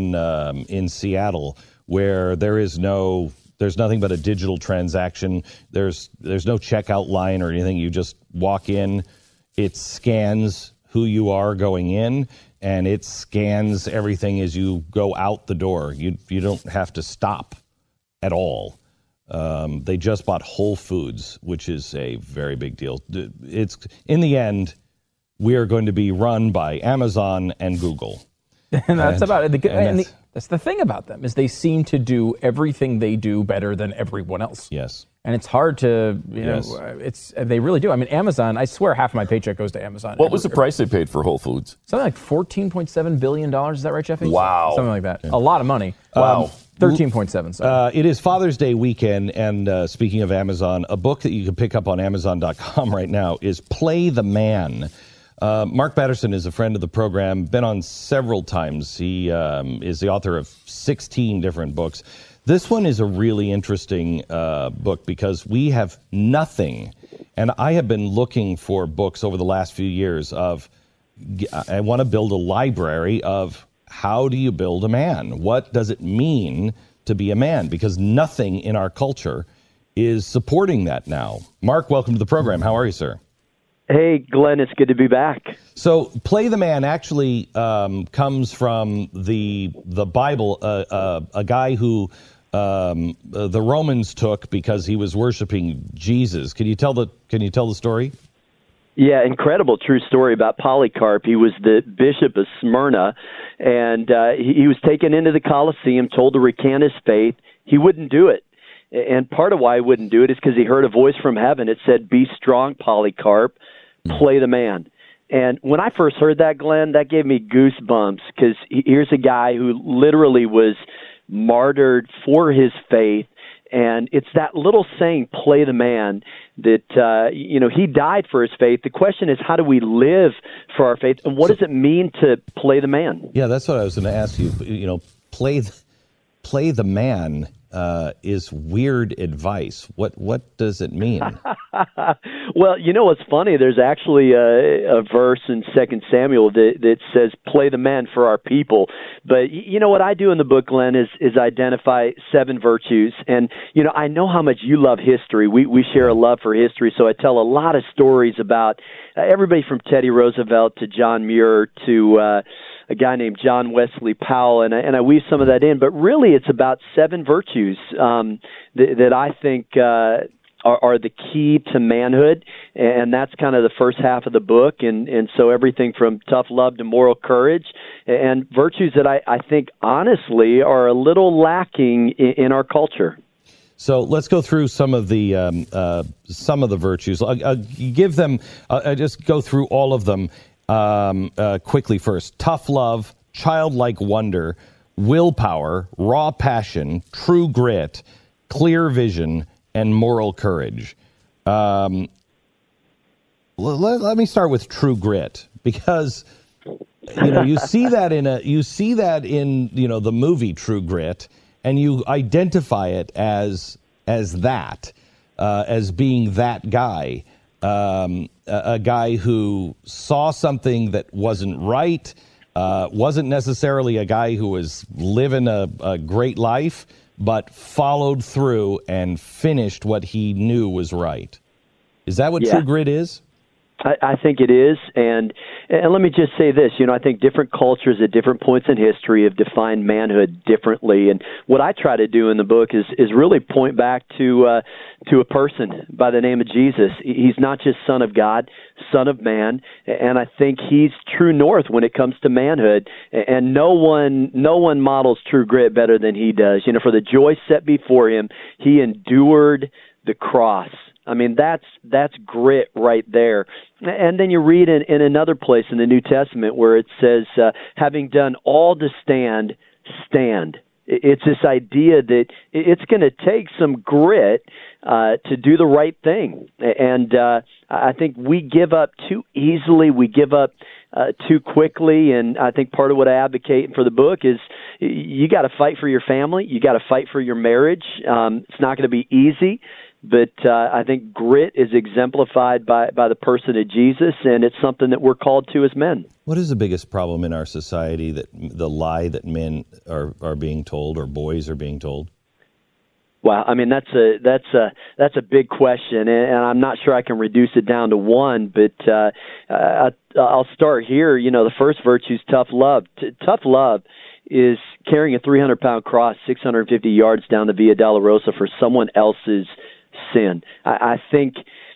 in Seattle, where there's nothing but a digital transaction. There's no checkout line or anything. You just walk in, it scans who you are going in, and it scans everything as you go out the door. You don't have to stop at all. They just bought Whole Foods, which is a very big deal. It's in the end, we are going to be run by Amazon and Google. And that's about it. That's the thing about them, is they seem to do everything they do better than everyone else. Yes. And it's hard to, they really do. I mean, Amazon, I swear half of my paycheck goes to Amazon. What was the price they paid for Whole Foods? Something like $14.7 billion. Is that right, Jeffy? Wow. Something like that. Yeah. A lot of money. Wow. 13.7. It is Father's Day weekend, and speaking of Amazon, a book that you can pick up on Amazon.com right now is Play the Man. Mark Batterson is a friend of the program, been on several times. He is the author of 16 different books. This one is a really interesting book because we have nothing, and I have been looking for books over the last few years of, I want to build a library of how do you build a man? What does it mean to be a man? Because nothing in our culture is supporting that now. Mark, welcome to the program. How are you, sir? Hey, Glenn, it's good to be back. So, Play the Man actually comes from the Bible. A guy who the Romans took because he was worshiping Jesus. Can you tell the story? Yeah, incredible true story about Polycarp. He was the bishop of Smyrna, and he was taken into the Colosseum, told to recant his faith. He wouldn't do it. And part of why he wouldn't do it is because he heard a voice from heaven. It said, "Be strong, Polycarp, play the man." And when I first heard that, Glenn, that gave me goosebumps, because here's a guy who literally was martyred for his faith. And it's that little saying, "Play the man," that, he died for his faith. The question is, how do we live for our faith? And what does it mean to play the man? Yeah, that's what I was going to ask you. Play the man is weird advice. What does it mean? Well, what's funny? There's actually a verse in 2 Samuel that says, "Play the man for our people." But what I do in the book, Glenn, is identify 7 virtues. And I know how much you love history. We share a love for history, so I tell a lot of stories about everybody from Teddy Roosevelt to John Muir to a guy named John Wesley Powell, and I weave some of that in. But really, it's about 7 virtues that I think are the key to manhood, and that's kind of the first half of the book. And so everything from tough love to moral courage, and virtues that I think honestly are a little lacking in our culture. So let's go through some of the virtues. I'll give them. I just go through all of them quickly first. Tough love, childlike wonder, willpower, raw passion, true grit, clear vision, and moral courage. Let me start with true grit, because you see that in the movie True Grit, and you identify it as being that guy, a guy who saw something that wasn't right, wasn't necessarily a guy who was living a great life, but followed through and finished what he knew was right. Is that what true grit is? I think it is, and let me just say this. I think different cultures at different points in history have defined manhood differently, and what I try to do in the book is really point back to a person by the name of Jesus. He's not just Son of God, Son of Man, and I think he's true north when it comes to manhood, and no one models true grit better than he does. For the joy set before him, he endured the cross. I mean, that's grit right there. And then you read in another place in the New Testament where it says, having done all to stand, stand. It's this idea that it's going to take some grit to do the right thing. And I think we give up too easily. We give up too quickly. And I think part of what I advocate for the book is you got to fight for your family. You got to fight for your marriage. It's not going to be easy. But I think grit is exemplified by the person of Jesus, and it's something that we're called to as men. What is the biggest problem in our society, that the lie that men are being told, or boys are being told? Wow, I mean that's a big question, and I'm not sure I can reduce it down to one. But I'll start here. The first virtue is tough love. Tough love is carrying a 300-pound cross 650 yards down the Via Dolorosa for someone else's sin. I think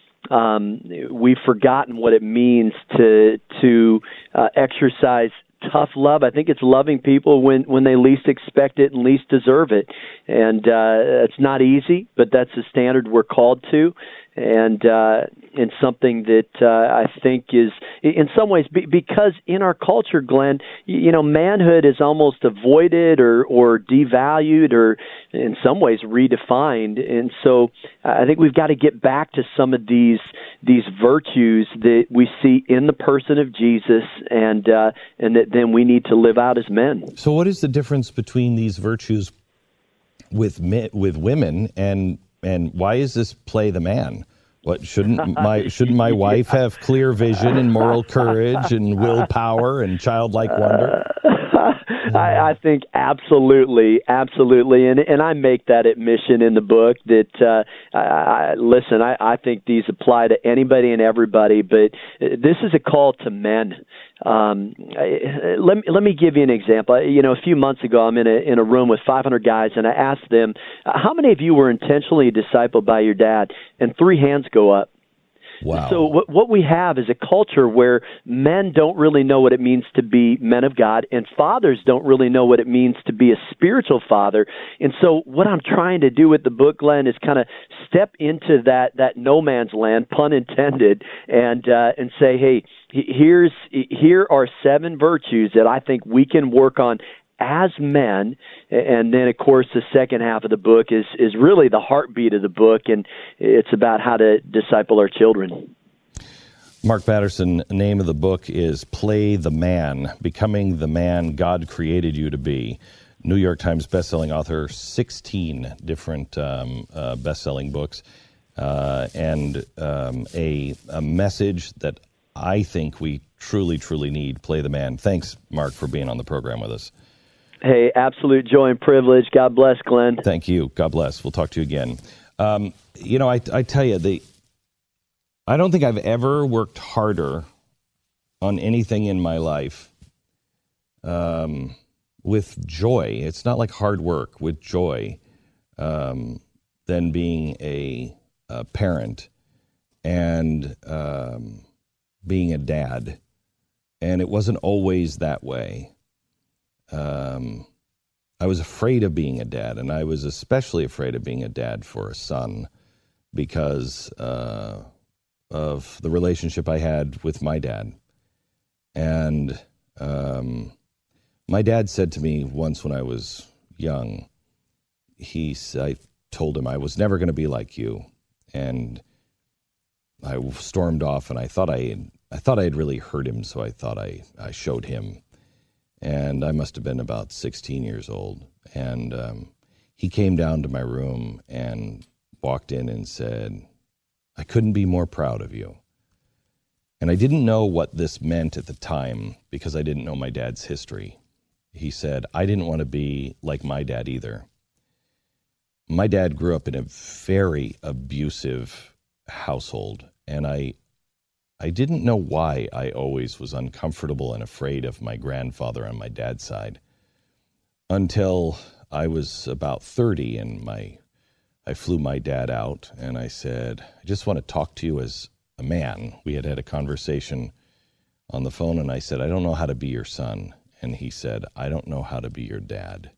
we've forgotten what it means to exercise tough love. I think it's loving people when they least expect it and least deserve it. And it's not easy, but that's the standard we're called to. And something that I think is, in some ways, because in our culture, Glenn, manhood is almost avoided or devalued or in some ways redefined. And so I think we've got to get back to some of these virtues that we see in the person of Jesus, and that then we need to live out as men. So what is the difference between these virtues with women, and why is this play the man? What shouldn't my wife have clear vision and moral courage and willpower and childlike wonder? I think absolutely, and I make that admission in the book that I think these apply to anybody and everybody, but this is a call to men. Let me give you an example. A few months ago, I'm in a room with 500 guys, and I asked them, how many of you were intentionally discipled by your dad? And 3 hands go up. Wow. So what we have is a culture where men don't really know what it means to be men of God, and fathers don't really know what it means to be a spiritual father. And so what I'm trying to do with the book, Glenn, is kind of step into that no man's land, pun intended, and say, hey, here are 7 virtues that I think we can work on as men. And then, of course, the second half of the book is really the heartbeat of the book, and it's about how to disciple our children. Mark Batterson, the name of the book is Play the Man, Becoming the Man God Created You to Be. New York Times bestselling author, 16 different bestselling books, and a message that I think we truly, truly need. Play the Man. Thanks, Mark, for being on the program with us. Hey, absolute joy and privilege. God bless, Glenn. Thank you. God bless. We'll talk to you again. I tell you, I don't think I've ever worked harder on anything in my life with joy. It's not like hard work, with joy, than being a parent and being a dad. And it wasn't always that way. I was afraid of being a dad, and I was especially afraid of being a dad for a son because of the relationship I had with my dad. And my dad said to me once when I was young, I told him I was never going to be like you, and I stormed off, and I thought I had really hurt him, so I thought I showed him. And I must have been about 16 years old. And he came down to my room and walked in and said, I couldn't be more proud of you. And I didn't know what this meant at the time because I didn't know my dad's history. He said, I didn't want to be like my dad either. My dad grew up in a very abusive household, and I didn't know why I always was uncomfortable and afraid of my grandfather on my dad's side until I was about 30 and I flew my dad out and I said, I just want to talk to you as a man. We had a conversation on the phone and I said, I don't know how to be your son. And he said, I don't know how to be your dad.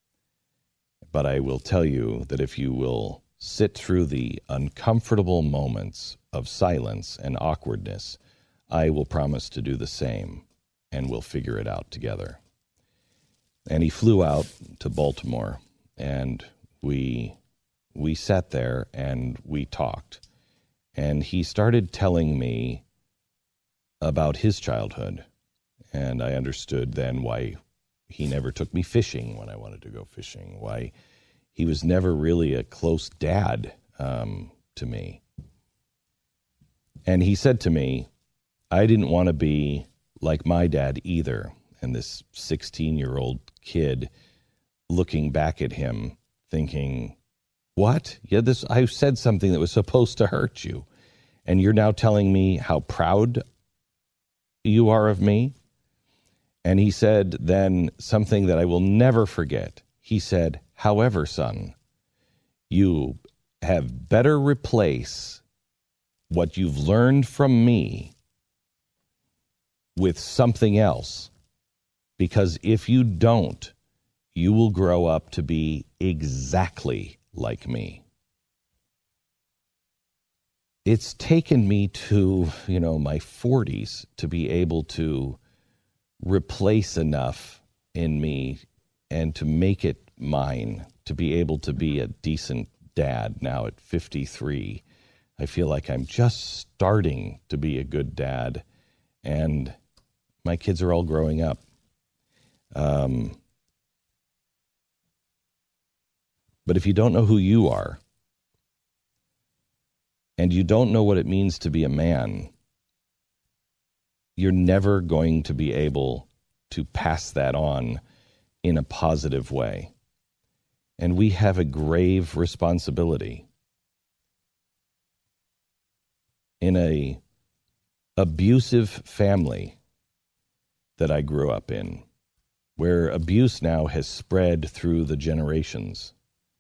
But I will tell you that if you will sit through the uncomfortable moments of silence and awkwardness, I will promise to do the same, and we'll figure it out together. And he flew out to Baltimore, and we sat there and we talked. And he started telling me about his childhood, and I understood then why he never took me fishing when I wanted to go fishing, why he was never really a close dad to me. And he said to me, I didn't want to be like my dad either. And this 16-year-old kid looking back at him thinking, what? Yeah, I said something that was supposed to hurt you. And you're now telling me how proud you are of me? And he said then something that I will never forget. He said, however, son, you have better replace what you've learned from me with something else, because if you don't, you will grow up to be exactly like me. It's taken me to, my 40s to be able to replace enough in me and to make it mine, to be able to be a decent dad now at 53. I feel like I'm just starting to be a good dad, and my kids are all growing up. But if you don't know who you are, and you don't know what it means to be a man, you're never going to be able to pass that on in a positive way. And we have a grave responsibility. In a abusive family that I grew up in, where abuse now has spread through the generations,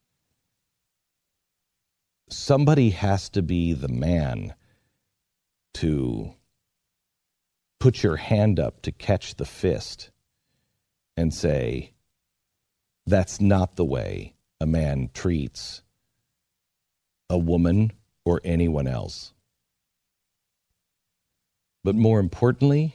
somebody has to be the man to put your hand up to catch the fist and say, that's not the way a man treats a woman or anyone else. But more importantly,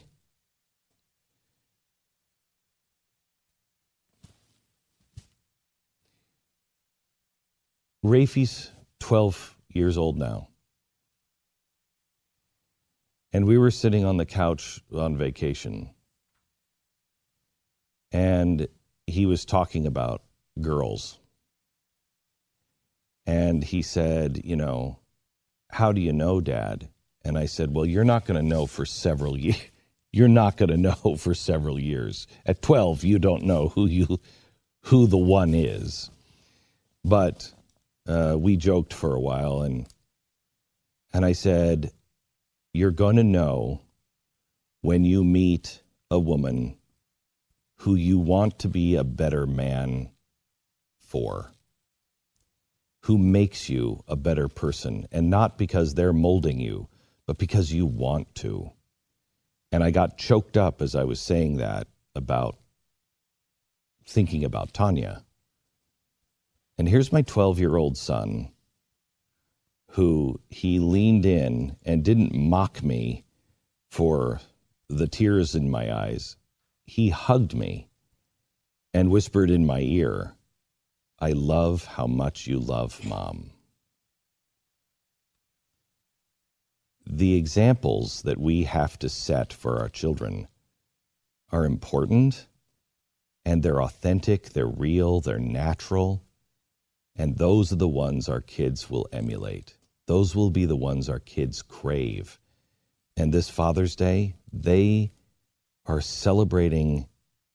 Rafie's 12 years old now. And we were sitting on the couch on vacation. And he was talking about girls. And he said, how do you know, Dad? And I said, well, you're not going to know for several years. You're not going to know for several years. At 12, you don't know who the one is. But we joked for a while, and I said, you're going to know when you meet a woman who you want to be a better man for, who makes you a better person, and not because they're molding you, but because you want to. And I got choked up as I was saying that about thinking about Tanya. And here's my 12-year-old son, who he leaned in and didn't mock me for the tears in my eyes. He hugged me and whispered in my ear, "I love how much you love Mom." The examples that we have to set for our children are important, and they're authentic, they're real, they're natural, and those are the ones our kids will emulate. Those will be the ones our kids crave. And this Father's Day, they are celebrating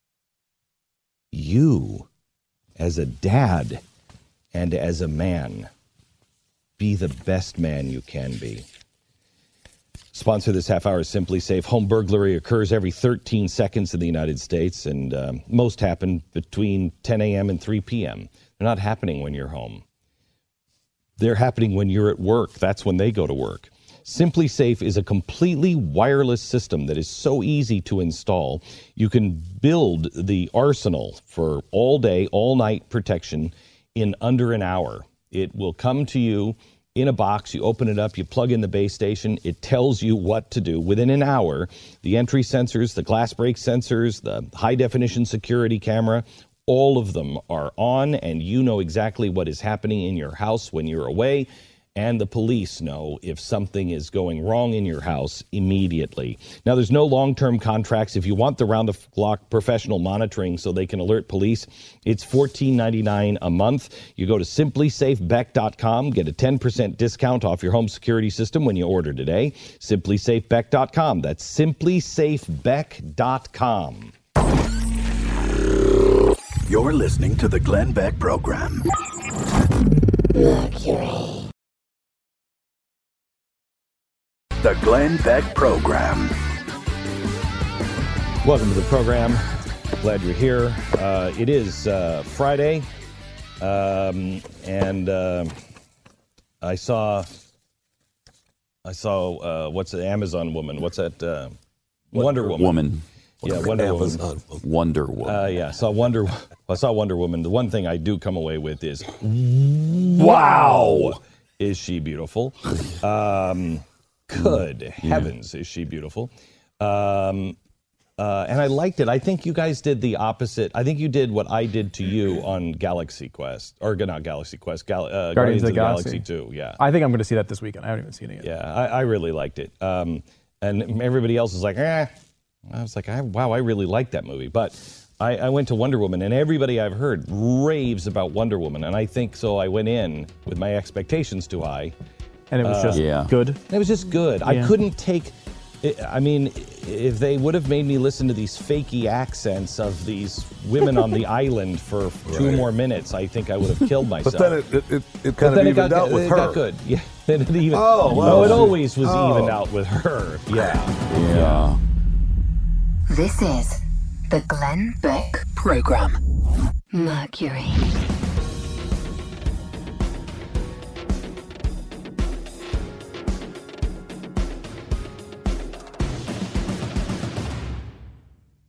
you as a dad and as a man. Be the best man you can be. Sponsor this half hour is Simply Safe. Home burglary occurs every 13 seconds in the United States, and most happen between 10 a.m. and 3 p.m. They're not happening when you're home. They're happening when you're at work. That's when they go to work. Simply Safe is a completely wireless system that is so easy to install. You can build the arsenal for all day, all night protection in under an hour. It will come to you in a box. You open it up, you plug in the base station. It tells you what to do. Within an hour, the entry sensors, the glass break sensors, the high definition security camera, all of them are on, and you know exactly what is happening in your house when you're away. And the police know if something is going wrong in your house immediately. Now, there's no long-term contracts. If you want the round-the-clock professional monitoring so they can alert police, it's $14.99 a month. You go to simplysafebeck.com, get a 10% discount off your home security system when you order today. Simplysafebeck.com. That's simplysafebeck.com. You're listening to the Glenn Beck Program. Mercury. The Glenn Beck Program. Welcome to the program. Glad you're here. It is Friday, and I saw what's the Amazon woman? What's that? Wonder Woman. Yeah, Wonder Woman. Wonder Woman. Yeah, I saw Wonder Woman. The one thing I do come away with is, wow, is she beautiful? Good heavens, is she beautiful? And I liked it. I think you guys did the opposite. I think you did what I did to you on Galaxy Quest, or not Galaxy Quest, Guardians of the Galaxy 2. Yeah, I think I'm going to see that this weekend. I haven't even seen it yet. Yeah, I really liked it. And everybody else is like, eh. I was like, wow, I really liked that movie. But I went to Wonder Woman, and everybody I've heard raves about Wonder Woman, and I think so. I went in with my expectations too high. And it was just good? It was just good. Yeah. I couldn't take... I mean, if they would have made me listen to these fakey accents of these women on the island for 2 more minutes, I think I would have killed myself. But then it kind of evened out with her. It got good. Yeah. It always was evened out with her. Yeah. This is the Glenn Beck Program. Mercury.